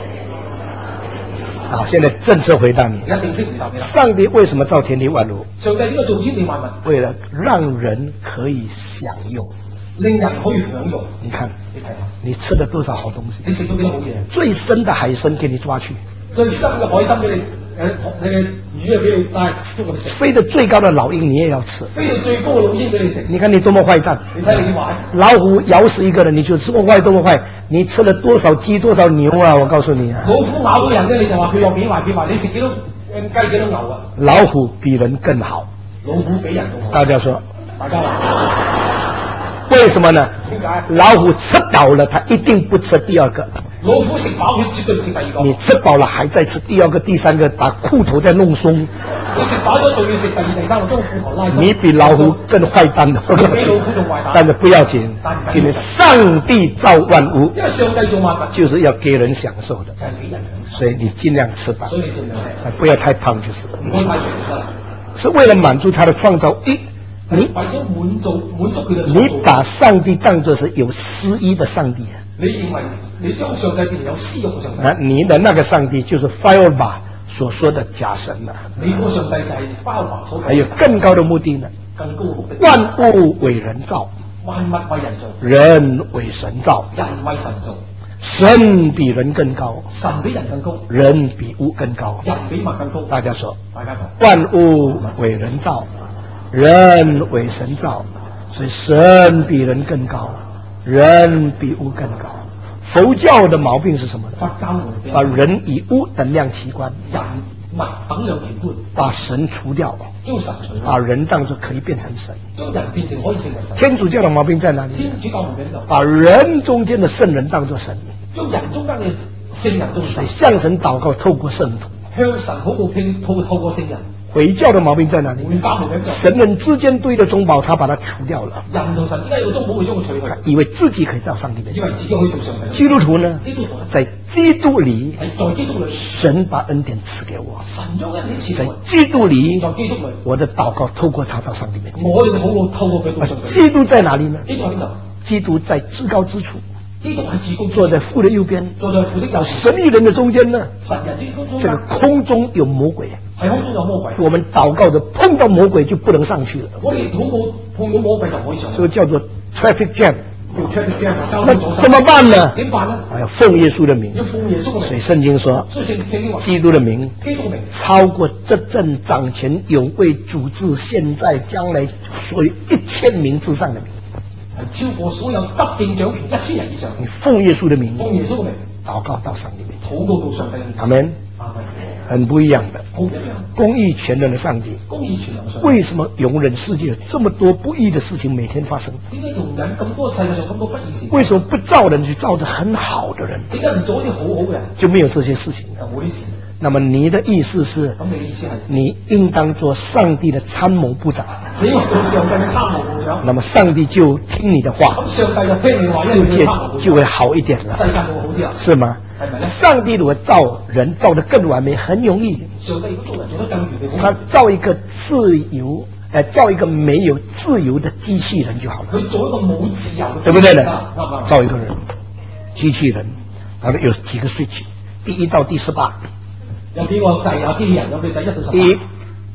好，現在正式回答你。 而家正式回答你啦。 上帝為什麼造天地萬物？ 上帝應該造天地萬物， 為了讓人可以享用， 令人可以享用。 你看， 你睇下， 你吃了多少好東西？ 你食咗幾多好嘢？ 最深的海參給你抓去， 最深嘅海參俾你，誒，你嘅魚啊俾你帶捉過嚟食。 飛得最高的老鷹你也要吃， 飛到最高嘅老鷹俾你食。 你看你多麼壞蛋！ 你睇你點壞？ 老虎咬死一個人，你就多壞多麼壞。你吃了多少雞多少牛啊？我告訴你啊， 老虎咬到人咧，你就話佢有幾壞幾壞。你食幾多誒雞幾多牛啊？ 老虎比人更好。 老虎比人更好。 大家說， 大家話， 為什麼呢？ 點解？ 老虎吃飽了，它一定不吃第二個。 老虎食飽，佢絕對唔食第二個。 你吃飽了還在吃第二個、第三個，把褲頭再弄鬆。 你食飽咗仲要食第二、第三個，將褲頭拉鬆。 你比老虎更壞蛋的。 你比老虎仲壞蛋。 但是不要緊，因為上帝造萬物， 因為上帝造萬物就是要給人享受的， 就係俾人享受。 所以你盡量吃飽， 所以你盡量吃， 不要太胖就是了。 唔好太肥就得啦。 是為了滿足他的創造。一，你為咗滿足滿足佢嘅創造。 你把上帝當作是有私意的上帝。 你認為你將上帝變成有私欲嘅上帝？ 那你的那個上帝就是 Feuerbach 所說的假神了。 你個上帝就係 Feuerbach 所講。 還有更高的目的呢？ 更高嘅目的。 萬物為人造， 萬物為人造， 人為神造， 人為神造。 神比人更高， 神比人更高， 人比物更高， 人比物更高。 大家說， 大家講， 萬物為人造，人為神造，所以神比人更高，人比物更高。佛教的毛病是什麼呢？ 佛教把人與物等量齊觀， 人物等量齊觀， 把神除掉， 將神除掉， 把人當作可以變成神。 將人變成可以成為神。 天主教的毛病在哪裡？ 天主教毛病就把人中間的聖人當作神， 將人中間嘅聖人做神， 向神禱告，透過聖徒， 向神禱告聽透透過聖人。 回教的毛病在哪裡？ 回教毛病就神人之間堆的中寶，他把它除掉了。 人同神之間有個中寶，會將佢除去， 以為自己可以到上帝面前。 以為自己可以到上帝。 基督徒呢？ 基督徒在基督裏， 係在基督裏， 神把恩典賜給我。 神將恩典賜在我。 基督裏， 在基督裏， 我的禱告透過他到上帝面前。 我哋嘅禱告透過佢到上帝。 基督在哪裡呢？ 基督喺邊度？ 基督在至高之處。 基督係至高， 坐在父的右邊， 坐在父的右邊。 神與人的中間呢？ 神人之中， 這個空中有魔鬼， 係空中有魔鬼。 我們禱告的碰到魔鬼就不能上去了。 我哋禱告碰到魔鬼就可以上去。 這個叫做 traffic jam。 叫 traffic jam。 那怎麼辦呢？ 點辦呢？ 哎呀，奉耶穌的名。 要奉耶穌嘅名。 所以聖經說，基督的名， 基督嘅名超過執政掌權永為主治現在將來所有一千名之上的名。 超過所有執政掌權一千人以上。 你奉耶穌的名， 奉耶穌嘅名， 禱告到上帝面前， 禱告到上帝面前。 阿門。 阿門。 很不一樣的。 好唔一樣。 公義全能的上帝， 公義全能嘅上帝， 為什麼容忍世界有這麼多不義的事情每天發生？ 點解容忍咁多世界上咁多不義事？ 為什麼不造人去造着很好的人？ 點解唔做一啲好好嘅人？ 就沒有這些事情。 就冇啲事。 那麼你的意思是？ 咁你嘅意思係？ 你應當做上帝的參謀部長。 你要做上帝嘅參謀部長。 那麼上帝就聽你的話。 咁上帝就聽你話， 世界就會好一點了。 世界就會好啲啦。 是嗎？ 係咪咧？ 上帝如果造人造得更完美，很容易。 上帝如果做人做得更完美， 他造一個自由，呃，造一個沒有自由的機器人就好了。 佢做一個冇自由嘅， 對不對呢？ 嗯、 造一個人，機器人，然後有幾個 switch，第一到第十八。 有幾個掣啊？機器人有幾掣？一到十八。 第一，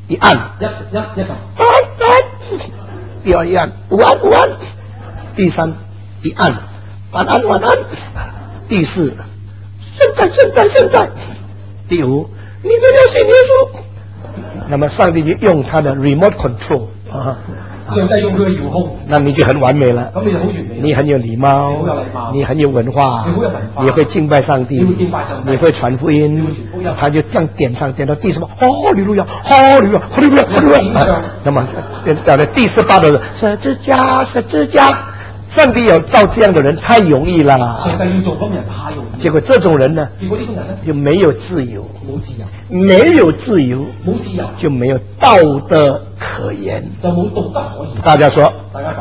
一按， 一一一撳， 按按，第二一按，五按五按，第三一按，晚安晚安，第四现在现在现在，第五你们要信耶稣。那么上帝就用他的 remote control 啊， 上帝用佢嘅遙控， 那你就很完美了。 咁你就好完美。 你很有禮貌， 你好有禮貌， 你很有文化， 你好有文化， 你會敬拜上帝， 你會敬拜上帝， 你會傳福音， 你會傳福音， 他就這樣點上點到第什麼？哈利路亞，哈利路亞，哈利路亞，哈利路亞。那麼到了第十八的十字架，十字架，上帝要造這樣的人太容易了。 上帝要做咁人太容易。 結果這種人呢， 結果呢種人呢， 就沒有自由， 冇自由， 沒有自由， 冇自由， 就沒有道德可言， 就冇道德可言。 大家說， 大家講。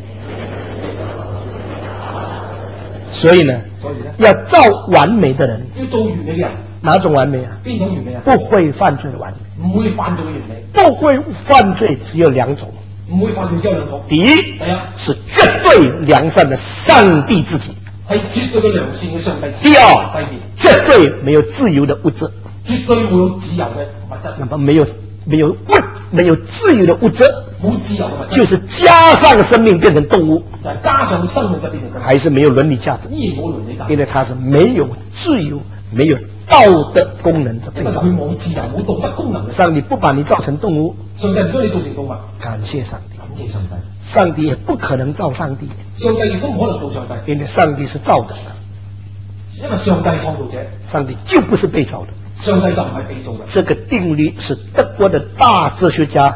所以呢， 所以呢， 要造完美的人， 要做完美嘅人， 哪種完美啊？ 邊種完美啊？ 不會犯罪的完美， 唔會犯罪嘅完美。 不會犯罪只有兩種， 唔會犯罪只有兩種。 第一， 第一是絕對良善的上帝自己； 係絕對嘅良善嘅上帝。 第二， 第二， 絕對沒有自由的物質， 絕對冇有自由嘅物質。 那麼沒有沒有物沒有自由的物質， 冇自由嘅物質， 就是加上生命變成動物， 就係加上生命嘅變成動物， 還是沒有倫理價值， 依然冇倫理價值， 因為它是沒有自由、沒有道德功能的被造。 因為佢冇自由、冇道德功能嘅。 上帝不把你造成動物， 上帝唔將你造成動物， 感謝上帝。 感謝上帝。 上帝也不可能造上帝， 上帝亦都唔可能做上帝， 因為上帝是造的， 因為上帝創造者， 上帝就不是被造的。 上帝就唔係被造嘅。 這個定律是德國的大哲學家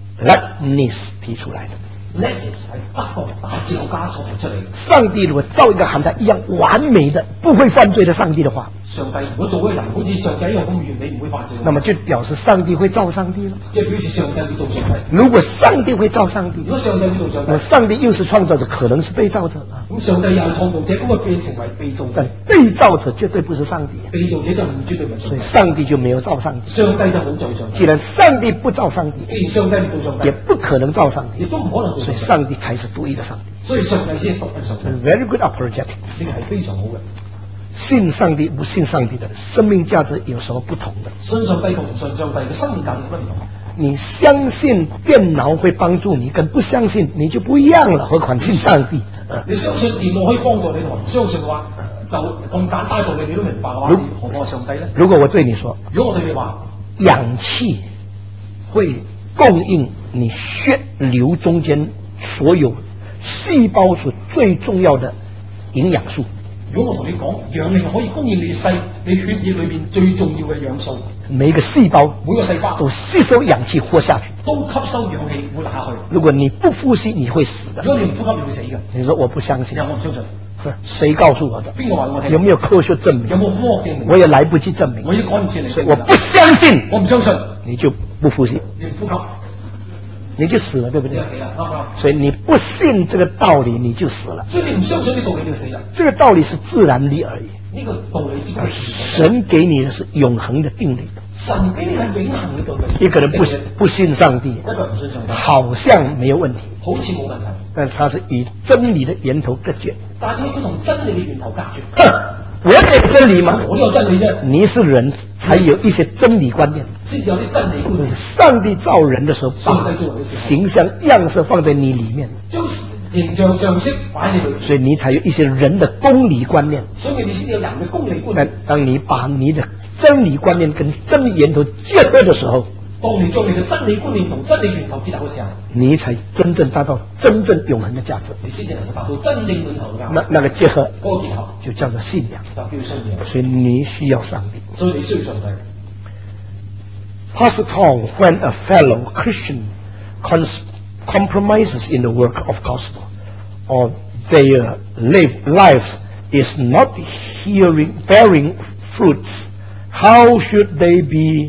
Leibniz 提出來的。 Leibniz 係德國大哲學家所提出嚟嘅。 上帝如果造一個和他一樣完美的、不會犯罪的上帝的話， 上帝如果做一個人好似上帝一樣咁完美，唔會犯罪， 那麼就表示上帝會造上帝了。 即係表示上帝會做上帝。 如果上帝會造上帝， 如果上帝會做上帝， 那麼上帝又是創造者，可能是被造者啊。 咁上帝又係創造者，咁啊變成為被造者。 但被造者絕對不是上帝， 被造者就唔絕對唔係上帝。 所以上帝就沒有造上帝。 上帝就冇做上帝。 既然上帝不造上帝， 既然上帝唔做上帝， 也不可能造上帝， 亦都唔可能做所以上帝。 上帝才是獨一的上帝。 所以上帝先係獨一上帝。 Very good apologetics， 呢個係非常好嘅。 信上帝不信上帝的人，生命價值有什麼不同的？ 信上帝同唔信上帝嘅生命價值有乜唔同？ 你相信電腦會幫助你，跟不相信你就不一樣了。何況信上帝，呃、 你相信電腦可以幫助你，同唔相信嘅話，就咁簡單道理你都明白嘅話，你何況係上帝咧？ 如果我對你說， 如果我對你話， 氧氣會供應你血流中間所有細胞所最重要的營養素。 如果我同你講，氧氣可以供應你細你血液裏邊最重要嘅氧素， 每個細胞每個細胞都吸收氧氣活下去， 都吸收氧氣活下去。 如果你不呼吸，你會死的。 如果你唔呼吸，你會死嘅。 你說我不相信， 我唔相信。 誰告訴我的？ 邊個話我聽？ 有沒有科學證明？ 有冇科學證明？ 我也來不及證明。 我已經趕唔切你。 我不相信， 我唔相信， 你就不呼吸， 你唔呼吸， 你就死了，對不對？ 你就死了，啱唔啱？ 所以你不信這個道理，你就死了。 所以你唔相信呢個道理，你就死了。 這個道理是自然理而已。 呢個道理只係神給你的是永恆的定理。 神俾你係永恆嘅道理。 一個人不不信上帝， 一個人唔信上帝， 好像沒有問題， 好似冇問題， 但他是與真理的源頭隔絕。 但係佢同真理嘅源頭隔絕。 哼，我有真理嗎？ 我有真理啫。 你是人，才有一些真理觀念。 先至有啲真理觀念。 上帝造人的時候，把形象樣式放在你裏面， 將形象樣式擺喺你， 所以你才有一些人的公理觀念。 所以你先有人嘅公理觀念。 但當你把你的真理觀念跟真理源頭結合的時候， 當你將你嘅真理觀念同真理源頭結合嘅時候， 你才真正達到真正永恆的價值。 你先至能夠達到真正永恆嘅價值。 那那個結合， 嗰個結合就叫做信仰， 就叫信仰。 所以你需要上帝。 所以你需要上帝。 Pastor Tong, when a fellow Christian cons- compromises in the work of gospel, or their live, lives is not hearing, bearing fruits, how should they be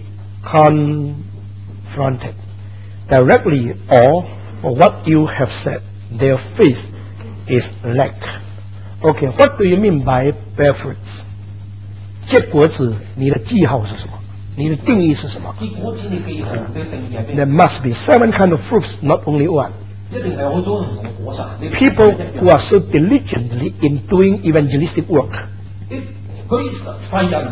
confronted? Directly or for what you have said, their faith is lack. Okay, what do you mean by bear fruits? 結果子，你的記號是什麼？你的定義是什麼？ 結果子你記號嘅定義係咩 There must be seven kind of fruits, not only one. 一定係好多唔同嘅果實。 People who are so diligently in doing evangelistic work. 佢世人呢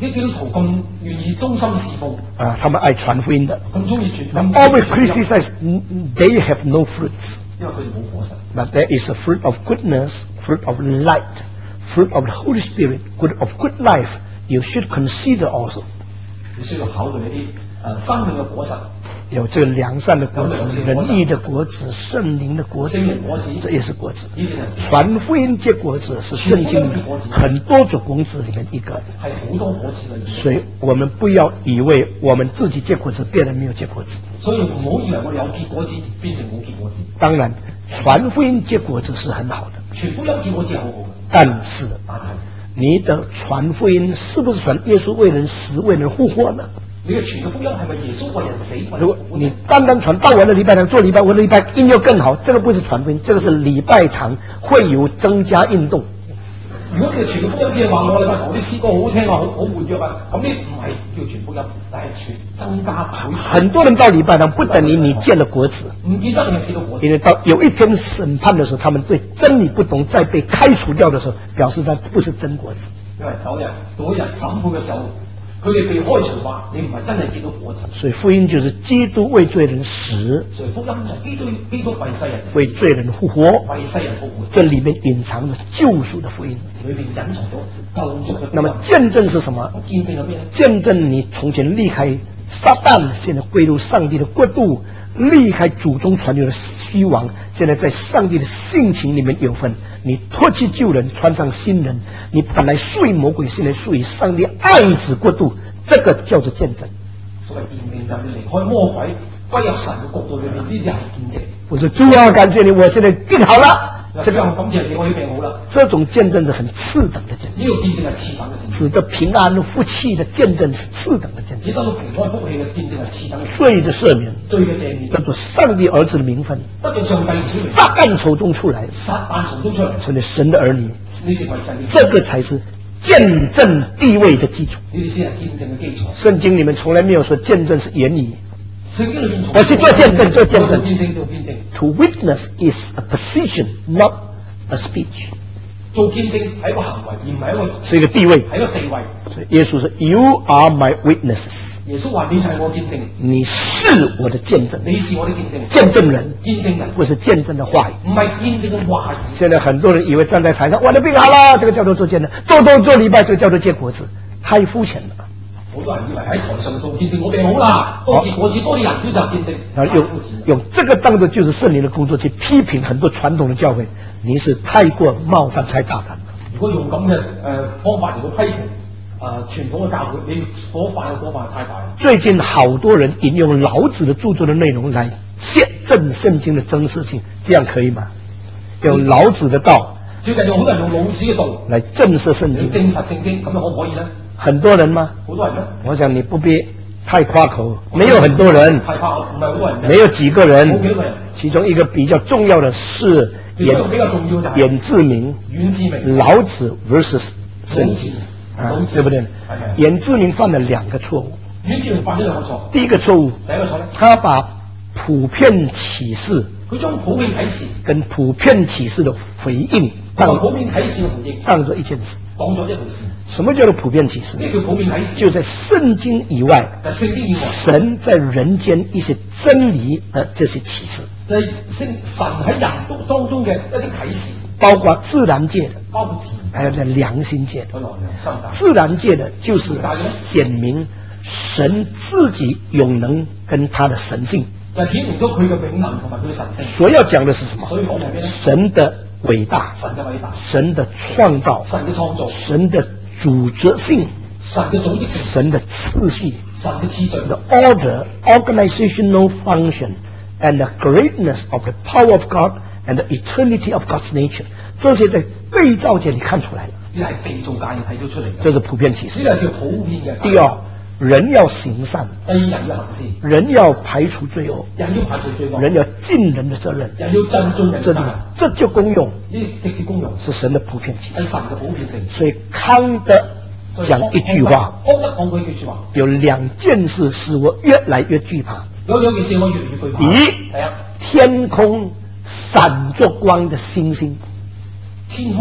啲基督徒咁願意忠心侍奉啊，他們愛傳福音的。 咁中意傳。 Now always criticize they have no fruits. 因為佢哋冇果實。 But there is a fruit of goodness, fruit of light, fruit of the Holy Spirit, good of good life. You should consider also. 你需要考慮一啲誒生命嘅果實。 有這個良善的果子、仁義的果子、聖靈的果子，這也是果子。傳福音結果子是聖經裏很多種果子裏面一個。所以我們不要以為我們自己結果子，別人沒有結果子。 所以唔好以為我哋有結果子變成冇結果子。 當然，傳福音結果子是很好的。 傳福音結果子係好好嘅。 但是，你的傳福音是不是傳耶穌為人死、為人復活呢？ 你嘅傳嘅福音係咪耶穌為人死？ 如果你單單傳到完了禮拜堂做禮拜，我的禮拜音樂更好，這個不是傳福音，這個是禮拜堂會有增加運動。 如果你嘅傳嘅福音只係話我禮拜堂啲詩歌好好聽啊，好好活躍啊，咁呢唔係叫傳福音，但係傳增加會。很多人到禮拜堂不等於你結了果子， 唔見得你係結到果子。 因為到有一天審判的時候，他們對真理不懂，再被開除掉的時候，表示他不是真果子。 因為嗰日嗰日審判嘅時候。佢哋被開除話，你唔係真係見到果子。 所以福音就是基督為罪人死， 所以福音就係基督基督為世人為罪人復活， 為世人復活。 這裡面隱藏着救贖的福音， 裏面隱藏咗救贖嘅。 那麼見證是什麼？ 見證係咩呢？ 見證你從前離開撒旦，現在歸入上帝的國度，離開祖宗傳流的虛妄，現在在上帝的性情裡面有份。你脫去舊人，穿上新人。你本來屬於魔鬼，現在屬於上帝愛子國度，這個叫做見證。 所謂見證就係你離開魔鬼，歸入神嘅國度裏面，呢啲係見證。 我說主啊，感謝你，我現在病好了。 這個感謝你，我已經病好了。 這種見證是很次等的見證。 呢個見證係次等嘅見證。 指得平安福氣的見證是次等的見證。 指得到平安福氣嘅見證係次等嘅。 罪的赦免， 罪嘅赦免， 叫做上帝兒子的名分， 得到上帝兒子。 撒旦從中出來， 撒旦從中出來， 成為神的兒女。 你成為神的。 這個才是見證地位的基礎。 呢啲先係見證嘅基礎。 聖經裡面從來沒有說見證是言語。 聖經裏面我是做見證，做見證。 見證做見證。 To witness is a position, not a speech。 做見證係一個行為，而唔係一個是一個地位， 係一個地位。 所以耶穌說 ：You are my witnesses。 耶穌話：你就係我見證， 你是我的見證， 你是我的見證。 見證人， 見證人， 不是見證的話語， 唔係見證嘅話語。 現在很多人以為站在台上，我的病好了，這個叫做做見證；多多做禮拜，這個叫做結果子，太膚淺了。 好多人以為喺台上做見證，我病好啦，多結果子，多啲人都就見證。 啊，用用這個當作就是聖靈的工作去批評很多傳統的教會，你是太過冒犯，太大膽了。 如果用咁嘅誒方法嚟到批評誒、呃、傳統嘅教會，你所犯嘅過犯太大了。最近好多人引用老子的著作的內容來驗證聖經的真實性，這樣可以嗎？用老子的道， 最近有好多人用老子嘅道來證實聖經， 證實聖經，咁樣可唔可以呢？ 很多人嗎？ 好多人呢？ 我想你不必太誇口，沒有很多人， 太誇口，唔係好多人， 沒有幾個人， 冇幾多個人。其中一個比較重要的是演比較重要的遠志明， 遠志明， 老子 versus 聖經啊，對不對？遠志明犯了兩個錯誤。 遠志明犯咗兩個錯。 第一個錯誤， 第一個錯咧， 他把普遍啟示， 佢將普遍啟示跟普遍啟示的回應當普遍啟示嘅回應當作一件事。 講咗一回事。 什麼叫做普遍啟示？ 咩叫普遍啟示？ 就在聖經以外， 在聖經以外， 神在人間一些真理的這些啟示， 就係聖神喺人當中嘅一啲啟示， 包括自然界的， 包括自然， 還有在良心界的。 的自然界的就是顯明神自己永能跟他的神性， 就顯明咗佢嘅永能同埋佢嘅神性。 所要講的是什麼？ 所以講係咩咧？ 神的偉大， 神嘅偉大， 神的創造， 神嘅創造， 神的組織性， 神嘅組織性， 神的次序， 神嘅次序 the order, organizational function, and the greatness of the power of God and the eternity of God's nature， 這些在被造界裏看出來了。 呢係被造界睇到出嚟嘅， 這是普遍啟示。 呢個叫普遍嘅。 第二，人要行善， 第二人要行善， 人要排除罪惡， 人要排除罪惡， 人要盡人的責任， 人要盡眾人責任， 這就功用， 呢直接功用是神的普遍啟示， 係神嘅普遍性。 所以康德講一句話， 康德講過一句說話， 有兩件事使我越來越懼怕。 有兩件事我越嚟越懼怕。 第一， 係啊， 天空閃着光的星星， 天空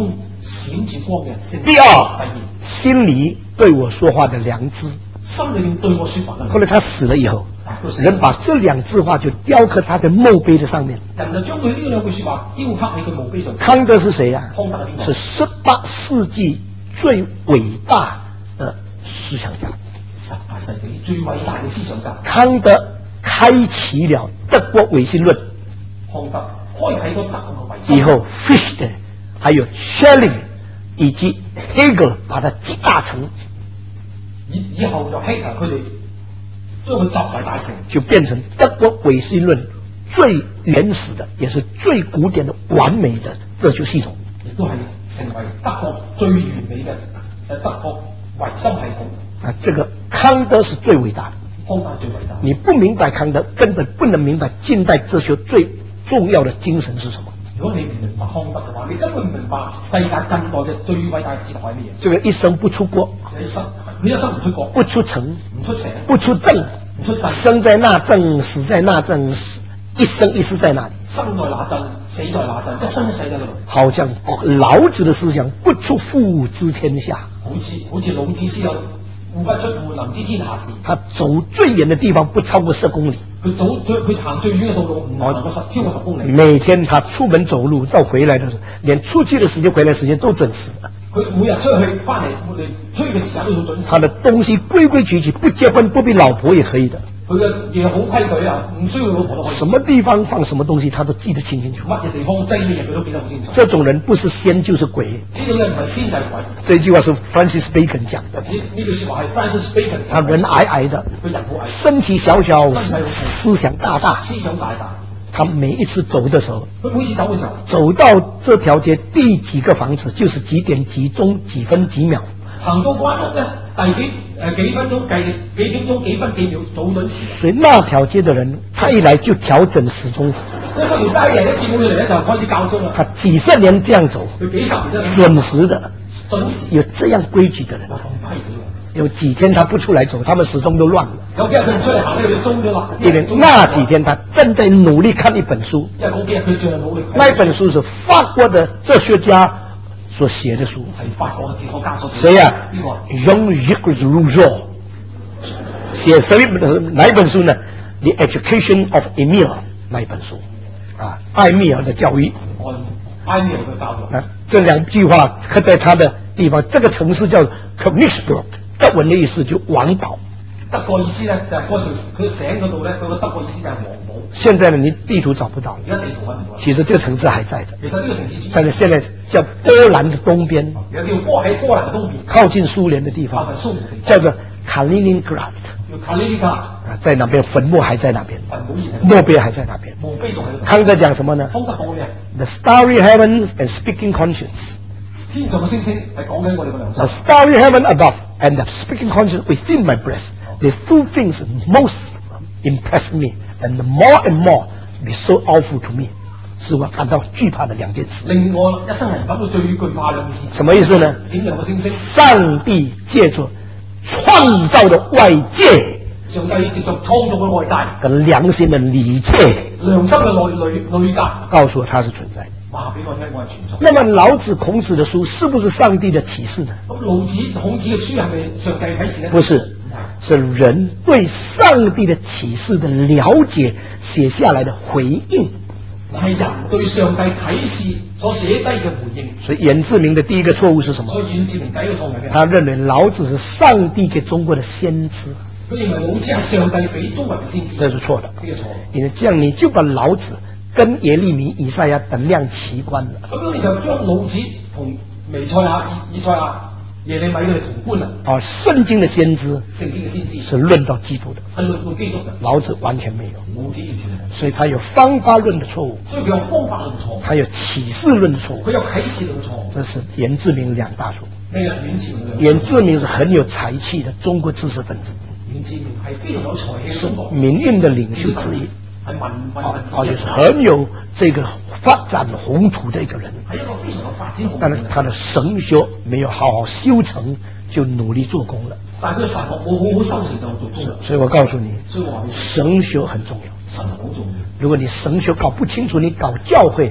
閃住光嘅聖。 第二，心裡對我說話的良知。 心裡面對我說話嘅。 後來他死了以後，人把這兩句話就雕刻他的墓碑的上面。 人就將佢呢兩句說話雕刻喺佢墓碑上。 康德是誰啊？ 康德係邊個？ 是十八世紀最偉大的思想家。 十八世紀最偉大嘅思想家。 康德開啟了德國唯心論。 康德開啟咗德國嘅唯心論。 以後 Fichte 還有 Schelling 以及 Hegel 把它集大成。 以以後就 Hegel 佢哋將佢集大大成， 就變成德國唯心論最原始的，也是最古典的完美的哲學系統。 亦都係成為德國最完美嘅誒德國唯心系統。 啊，這個康德是最偉大的。 康德最偉大。你不明白康德，根本不能明白近代哲學最重要的精神是什麼。 如果你唔明白康德嘅話，你根本唔明白世界近代嘅最偉大嘅哲學係乜嘢。 這個一生不出國， 一生佢一生唔出國， 不出城， 唔出城， 不出鎮， 唔出鎮， 生在那鎮，死在那鎮，一生一世在那裡。 生在那鎮，死在那鎮，一生一世喺嗰度。 好像老子的思想不出戶知天下， 好似好似老子思想戶不出戶，能知天下事。 他走最遠的地方不超過十公里。 佢走佢佢行最遠嘅道路唔能夠十超過十公里。 每天他出門走路到回來的時候，連出去的時間回來時間都準時。 佢每日出去翻嚟，我哋出去嘅時間都好準時。 他的東西規規矩矩，不結婚不必老婆也可以的。 佢嘅嘢好規矩啊，唔需要老婆都可以。 什麼地方放什麼東西，他都記得清清楚。 乜嘢地方擠乜嘢，佢都記得好清楚。 這種人不是仙就是鬼。 呢種人唔係仙就係鬼。 這句話是 Francis Bacon 講的。 呢呢句說話係 Francis Bacon。 他人矮矮的， 佢人好矮， 身體小小，思想大大。 思想大大。 他每一次走的時候， 佢每次走嘅時候， 走到這條街第幾個房子，就是幾點幾鐘幾分幾秒。 行到關屋咧，第幾誒幾分鐘計幾點鐘幾分幾秒早準時。 所以那條街的人，他一來就調整時鐘。 即係嗰條街人一見到佢嚟咧，就開始校鐘啦。 他幾十年這樣走， 佢幾十年都準時的， 準時有這樣規矩的人。有幾天他不出來走，他們時鐘都亂了。 有幾日佢唔出嚟行咧，佢鐘咗啦。 因為那幾天他正在努力看一本書。 因為嗰幾日佢正努力。 那一本書是法國的哲學家所寫的書。 係法國嘅哲學家所寫。 誰呀？ 邊個 Jean-Jacques Rousseau 寫什麼？哪一本書呢 ？The Education of Emile 那一本書啊，艾米爾的教育。 艾米爾嘅教育。 啊，這兩句話刻在他的地方。這個城市叫 Königsberg。德文的意思就王堡。 德國意思咧就係嗰條佢醒嗰度咧，佢個德國意思就係王堡。 現在呢，你地圖找不到了。 而家地圖揾唔到。其實這個城市還在的。 其實呢個城市， 但是現在叫波蘭的東邊。 而家叫波喺波蘭東邊， 靠近蘇聯的地方。 靠近蘇聯。 叫做 Kaliningrad。 叫 Kaliningrad。 啊，在那邊墳墓還在那邊。 墳墓墓碑還在那邊。 墓碑仲喺度。 康德講什麼呢？ 康德講咩 ？The starry heavens and speaking conscience。 天上嘅星星係講緊我哋嘅良心。 The starry heaven above and the speaking conscience within my breast. The two things most impress me, and more and more be so awful to me. 使我感到懼怕的兩件事。 令我一生人感到最懼怕兩件事。 什麼意思呢？ 閃亮嘅星星。 上帝借着創造的外界， 上帝藉着創造嘅外界跟良心的裡界， 良心嘅內裡內界， 告訴我它是存在的。 話俾我聽，我係存在。 那麼老子、孔子的書是不是上帝的啟示呢？ 咁老子、孔子嘅書係咪上帝啟示呢？ 不是，是人對上帝的啟示的了解寫下來的回應。 係人對上帝啟示所寫低嘅回應。 所以嚴志明的第一個錯誤是什麼？ 所以嚴志明第一個錯誤係咩？ 他認為老子是上帝給中國的先知。 佢認為老子係上帝俾中國嘅先知。 這是錯的。 呢個錯。 因為這樣你就把老子跟耶利米、以賽亞等量齊觀了。 咁樣你就將老子同彌賽亞、以以賽亞、耶利米佢哋同觀啦。 啊，聖經的先知， 聖經嘅先知是論到基督的， 係論到基督嘅。老子完全沒有， 老子完全冇。 所以他有方法論的錯誤， 所以佢有方法論錯誤， 他有啟示論的錯誤， 佢有啟示論嘅錯誤。 這是嚴志明兩大錯誤。 咩啊？嚴志明嚴志明是很有才氣的中國知識分子， 嚴志明係非常有才氣嘅中國民運的領袖之一。 係民運啊，就是很有這個發展宏圖的一個人， 係一個非常有發展宏圖。 但是他的神學沒有好好修成，就努力做工了。 但係佢神學冇好好修成就做工了。 所以我告訴你， 所以我話神學很重要， 神好重要。 如果你神學搞不清楚，你搞教會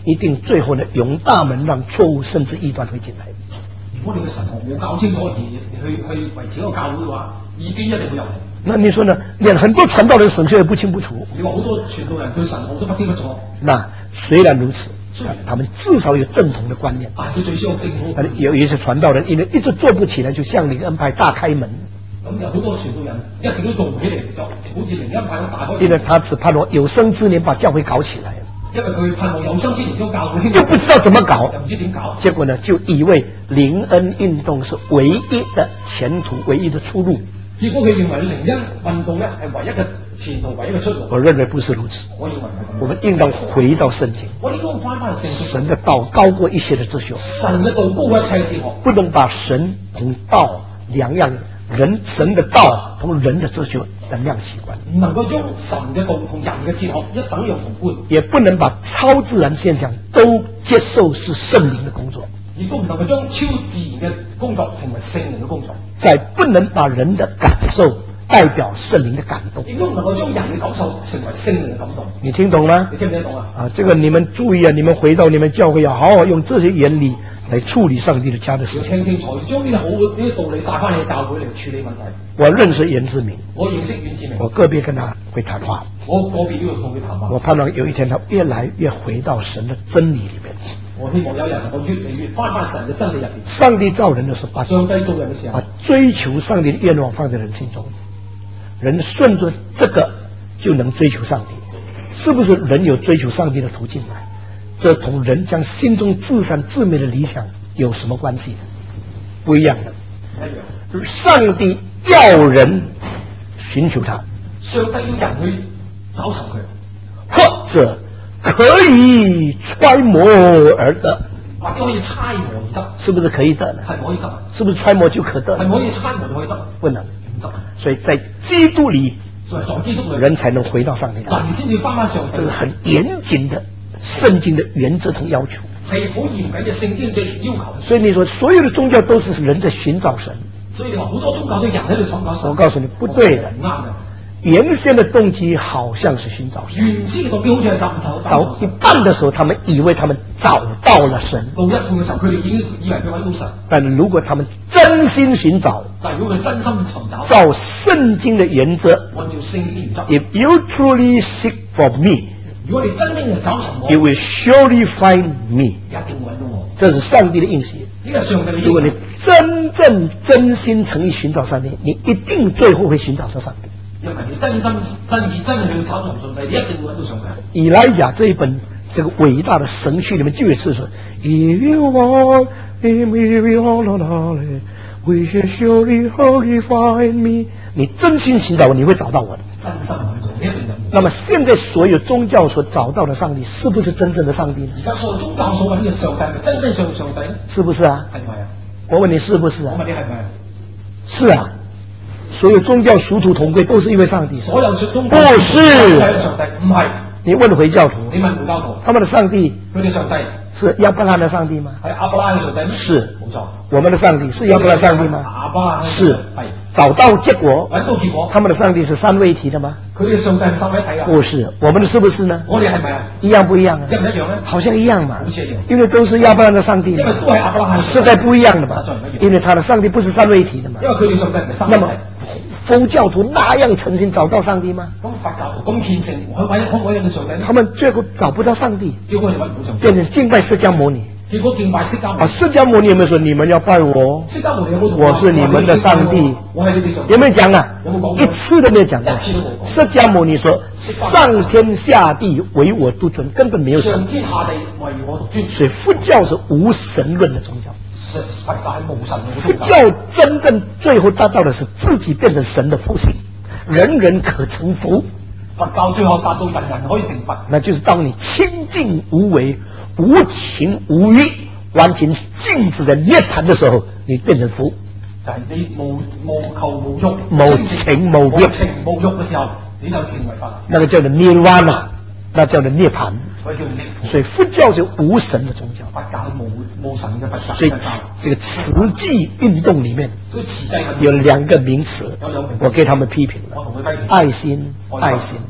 一定最後呢用大門讓錯誤甚至異端會進來。 如果你嘅神學冇搞清楚而去去維持一個教會嘅話，異端一定會入嚟。 那你說呢？連很多傳道人神學也不清不楚。 你話好多傳道人對神學都不清不楚。 那雖然如此，他們至少有正統的觀念。 啊，佢最少有正統。 有一些傳道人因為一直做不起來，就向靈恩派大開門。 咁有好多傳道人一直都做唔起嚟，就好似靈恩派咁大開。 因為他只盼望有生之年把教會搞起來。 因為佢盼望有生之年將教會興， 又不知道怎麼搞， 又唔知點搞。 結果呢，就以為靈恩運動是唯一的前途，唯一的出路。 結果佢認為靈恩運動呢係唯一嘅前途，唯一嘅出路。 我認為不是如此。 我認為唔係咁。 我們應當回到聖經。 我應該翻返去聖經。 神的道高過一切的哲學。 神嘅道高過一切嘅哲學。 不能把神同道兩樣，人神的道同人的哲學等量齊觀。 唔能夠將神嘅道同人嘅哲學一等樣同觀。 也不能把超自然現象都接受是聖靈的工作。 亦都唔能夠將超自然嘅工作成為聖靈嘅工作。 再不能把人的感受代表聖靈的感動。 亦都唔能夠將人嘅感受成為聖靈嘅感動。 你聽懂嗎？ 你聽唔聽懂啊？ 啊，這個你們注意啊！你們回到你們教會要好好用這些原理來處理上帝的家的事情。 要聽清楚，將呢啲好嘅呢啲道理帶翻去教會嚟處理問題。 我認識袁志明， 我認識袁志明， 我個別跟他會談話。 我個別都要同佢談話。 我盼望有一天他越來越回到神的真理裏面。 我希望有人能夠越嚟越翻翻神嘅真理入邊。 上帝造人的時候，把上帝造人嘅時候， 把追求上帝的願望放在人心中，人順着這個就能追求上帝。是不是人有追求上帝的途徑呢？這同人將心中至善至美的理想有什麼關係？不一樣的。上帝要人尋求他， 上帝要人去找尋佢， 或者可以揣摩而得， 或者可以猜摩而得， 是不是可以得呢？ 係可以得， 是不是揣摩就可得？ 係可以猜摩就可以得， 不能， 唔得。 所以在基督裏， 所以在基督裏， 人才能回到上帝。 人先至翻翻上帝， 這是很嚴謹的聖經的原則同要求， 係好嚴謹嘅聖經嘅要求。 所以你說所有的宗教都是人在尋找神， 所以你話好多宗教都人喺度尋找神。 我告訴你不對的， 唔啱嘅。 原先的動機好像是尋找神， 原先嘅動機好似係尋找。 到一半的時候，他們以為他們找到了神。 到一半嘅時候，佢哋已經以為佢揾到神。 但如果他們真心尋找， 但如果佢真心尋找， 照聖經的原則， 按照聖經原則 ，If you truly seek for me， 如果你真正嘅找尋我 ，you will surely find me， 一定會揾到我。 這是上帝的應許。 呢個上帝嘅應許。 如果你真正真心誠意尋找上帝，你一定最後會尋找到上帝。 因為你真心真意真係去找尋上帝，你一定會揾到上帝。 以賽亞這一本這個偉大的神曲裏面就有這說 ：If you want me, we all know we shall surely find me。你真心尋找我，你會找到我的。 真心去做，你一定有。 那麼現在所有宗教所找到的上帝，是不是真正的上帝呢？ 而家所有宗教所揾嘅上帝，係咪真正上上帝呢？ 是不是啊？ 係咪啊？ 我問你是不是啊？ 我問你係咪啊？ 是啊。所有宗教殊途同歸，都是一位上帝。 所有宗教不是上帝，唔係。 你問回教徒， 你問回教徒， 他們的上帝， 佢哋上帝是亞伯拉罕的上帝嗎？ 係亞伯拉罕嘅上帝。 是， 冇錯。 我們的上帝是亞伯拉罕上帝嗎？ 亞伯拉罕是， 係。 找到結果， 揾到結果。 他們的上帝是三位一體的嗎？ 佢哋嘅上帝係三位一體啊？ 不是，我們的是不是呢？ 我哋係咪啊？ 一樣不一樣啊？ 一唔一樣呢？ 好像一樣嘛。 好似一樣。 因為都是亞伯拉罕的上帝嘛。 因為都係亞伯拉罕。 實在不一樣的嘛。 實在唔一樣。 因為他的上帝不是三位一體的嘛。 因為佢哋上帝唔係三位一體。 佛教徒那樣誠心找到上帝嗎？ 咁佛教徒咁虔誠，可揾可唔可以揾到上帝呢？ 他們最後找不到上帝， 結果就揾唔到上帝， 變成敬拜釋迦牟尼。 結果敬拜釋迦牟尼。 啊，釋迦牟尼有沒有說你們要拜我？ 釋迦牟尼有冇同我是你們的上帝？ 我係你哋上帝。 有沒有講啊？ 有冇講？ 一次都沒有講過。 一次都冇講。 釋迦牟尼說：上天下地唯我獨尊，根本沒有神。 上天下地唯我獨尊。 所以佛教是無神論的宗教。 佛教係無神論。 佛教真正最後達到的是自己變成神的佛性。人人可成佛， 佛教最後達到人人可以成佛， 那就是當你清淨無為、無情無欲、完全靜止在涅槃的時候，你變成佛。 就係你無無求無欲、 無情無欲、 無情無欲嘅時候，你就成為佛。 那個叫做涅槃啊，那叫做涅槃。 所以叫涅槃。 所以佛教是無神的宗教， 佛教無無神嘅佛教。 所以這個慈濟運動裡面慈濟有兩個名詞，我給他們批評了。 我同佢批評。 愛心，愛心。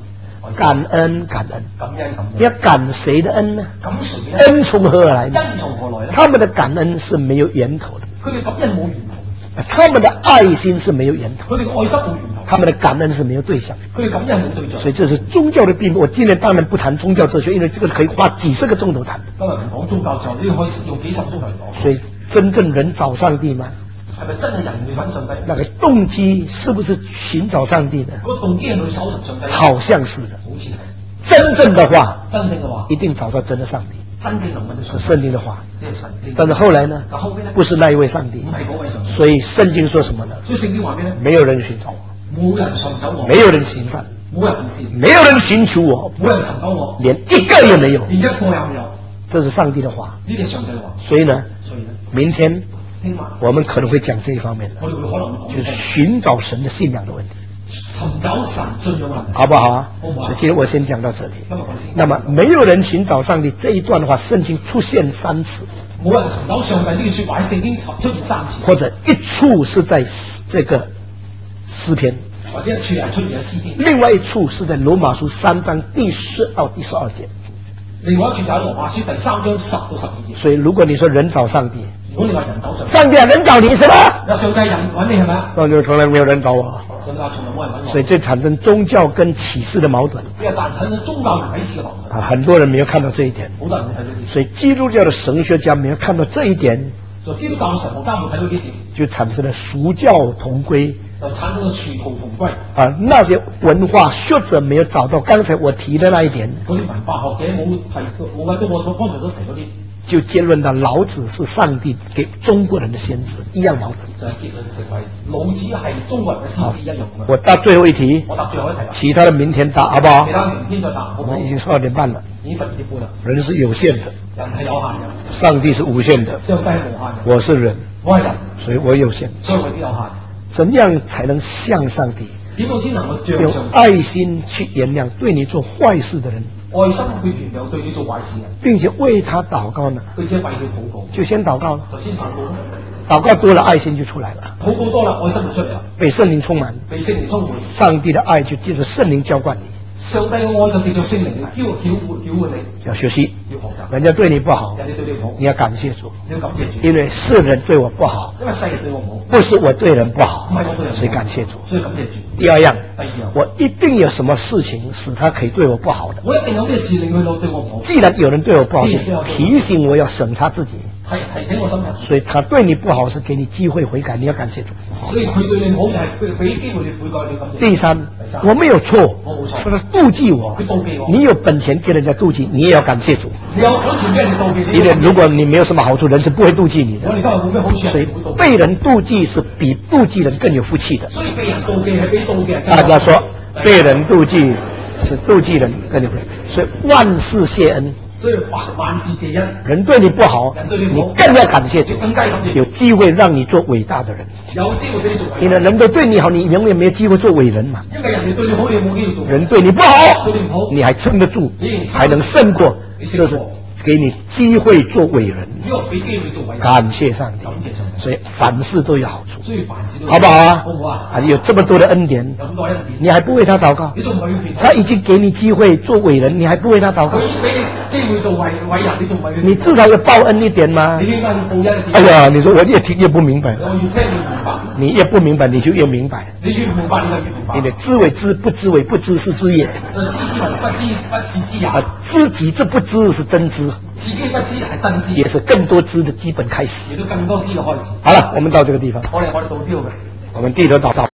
感恩感恩， 感恩感恩。 要感谁的恩呢？ 感谁呢？ 恩从何而来呢？ 恩從何來呢？ 他們的感恩是沒有源頭的。 佢哋感恩冇源頭。 他們的愛心是沒有源頭， 佢哋嘅愛心冇源頭。 他們的感恩是沒有對象， 佢哋感恩冇對象。 所以這是宗教的病。我今天當然不談宗教哲學，因為這個可以花幾十個鐘頭談。 今日唔講宗教就呢個可以用幾十個鐘頭嚟講。 所以真正人找上帝嗎？ 係咪真係人去揾上帝？ 那個動機是不是尋找上帝呢？ 個動機係去搜尋上帝？ 好像是的。 好似係。 真正的話， 真正嘅話， 一定找到真的上帝。 真正能揾到是聖經的話。 神。 但是後來呢？ 後面呢？ 不是那一位上帝。 唔係嗰位上帝。 所以聖經說什麼呢？ 所以聖經話咩呢？ 沒有人尋找我。 冇人尋找我。 沒有人行善。 冇人行善。 沒有人尋求我。 冇人尋找我。 連一個也沒有。 連一個也沒有。 這是上帝的話。 呢啲係上帝嘅話。 所以呢？ 所以呢？ 明天。 聽晚我們可能會講這一方面的， 我哋會可能講就是尋找神的信仰的問題， 尋找神信仰的問題， 好不好啊？ 好不好？ 所以今天我先講到這裡。那麼沒有人尋找上帝這一段的話，聖經出現三次。 冇人尋找上帝呢句說話，聖經出現三次。 或者一處是在這個詩篇， 或者一處係出現喺詩篇。 另外一處是在羅馬書三章第十到第十二節。 另外一處就喺羅馬書第三章十到十二節。 所以如果你說人找上帝， 如果你話人找上帝， 上帝啊，人找你是吧？ 有上帝人揾你係咪啊？ 那就從來沒有人找我。 上帝話從來冇人揾我。 所以這產生宗教跟啟示的矛盾。 呢個產生宗教同啟示嘅矛盾。 啊，很多人沒有看到這一點。 好多人冇睇到呢。 所以基督教的神學家沒有看到這一點。 所以基督教嘅神學家冇睇到呢點， 就產生了殊教同歸。 就產生了殊途同歸。 啊，那些文化學者沒有找到剛才我提的那一點。 嗰啲文化學者冇提到，冇睇到我所剛才都提嗰啲。 就結論到老子是上帝給中國人的先知，一樣矛盾。 就係結論成為老子係中國人嘅先知一樣。 我答最後一題。 我答最後一題。 其他的明天答，好不好？ 其他明天再答，好唔好？ 我們已經十二點半了。 已經十二點半啦。 人是有限的。 人係有限嘅。 上帝是無限的。 上帝係無限嘅。 我是人。 我係人。 所以我有限。 所以我哋有限。 怎樣才能像上帝？ 點樣先能夠像用愛心去原諒對你做壞事的人？ 愛心去原諒對你做壞事嘅人， 並且為他禱告呢？ 並且為佢禱告， 就先禱告了。 就先禱告。 禱告多了，愛心就出來了。 禱告多了，愛心就出嚟啦。 被聖靈充滿， 被聖靈充滿， 上帝的愛就借着聖靈澆灌你。 上帝嘅愛就借着聖靈嚟澆澆澆灌你。 要學習， 要學習。 人家對你不好， 人哋對你唔好， 你要感謝主。 你要感謝主。 因為世人對我不好， 因為世人對我唔好， 不是我對人不好， 唔係我對人唔好， 所以感謝主。 所以感謝主。 第二樣， 第二樣， 我一定有什麼事情使他可以對我不好的。 我一定有咩事令佢對我唔好。 既然有人對我不好，就提醒我要審查自己。 係提醒我審查。 所以他對你不好是給你機會悔改，你要感謝主。 所以佢對你唔好就係俾俾機會你悔改，你感謝。 第三，我沒有錯， 我冇錯， 是他妒忌我。 佢妒忌我。 你有本錢給人家妒忌，你也要感謝主。 你有本錢俾人妒忌， 因為如果你沒有什麼好處，人是不會妒忌你的。 我哋今日冇咩好處， 所以被人妒忌是比妒忌人更有福氣的。 所以被人妒忌係比妒忌人。 大家說，被人妒忌是妒忌人更有福氣。所以萬事謝恩。 所以萬萬事謝恩。 人對你不好， 人對你你更要感謝主， 更加感謝。 有機會讓你做偉大的人。 有機會俾你做偉大。 因為人都對你好，你永遠沒有機會做偉人嘛。 因為人哋對你好，你冇機會做。 人對你不好， 對你唔好， 你還撐得住， 你還能勝過，這是給你機會做偉人。 呢個俾機會做偉人。 感謝上帝， 感謝上帝。 所以凡事都有好處。 所以凡事都有好不好啊？ 好唔好啊？ 啊，有這麼多的恩典， 有咁多恩典， 你還不為他禱告？ 你仲唔為佢？ 他已經給你機會做偉人，你還不為他禱告？ 佢俾你機會做偉偉人，你仲為佢？ 你至少要報恩一點嘛。 你應該要報恩一點。 哎呀，你說我越聽越不明白。 我越聽越明白。 你越不明白，你就越明白。 你越唔明白，你就越明白。 你的知為知，不知為不知是知也。 知之為不知，不是知也。 啊，知己之不知是真知。 自己不知係真知。 也是更多知的基本開始。 亦都更多知嘅開始。 好了，我們到這個地方。 我哋我哋到呢度嘅。 我們低頭禱告。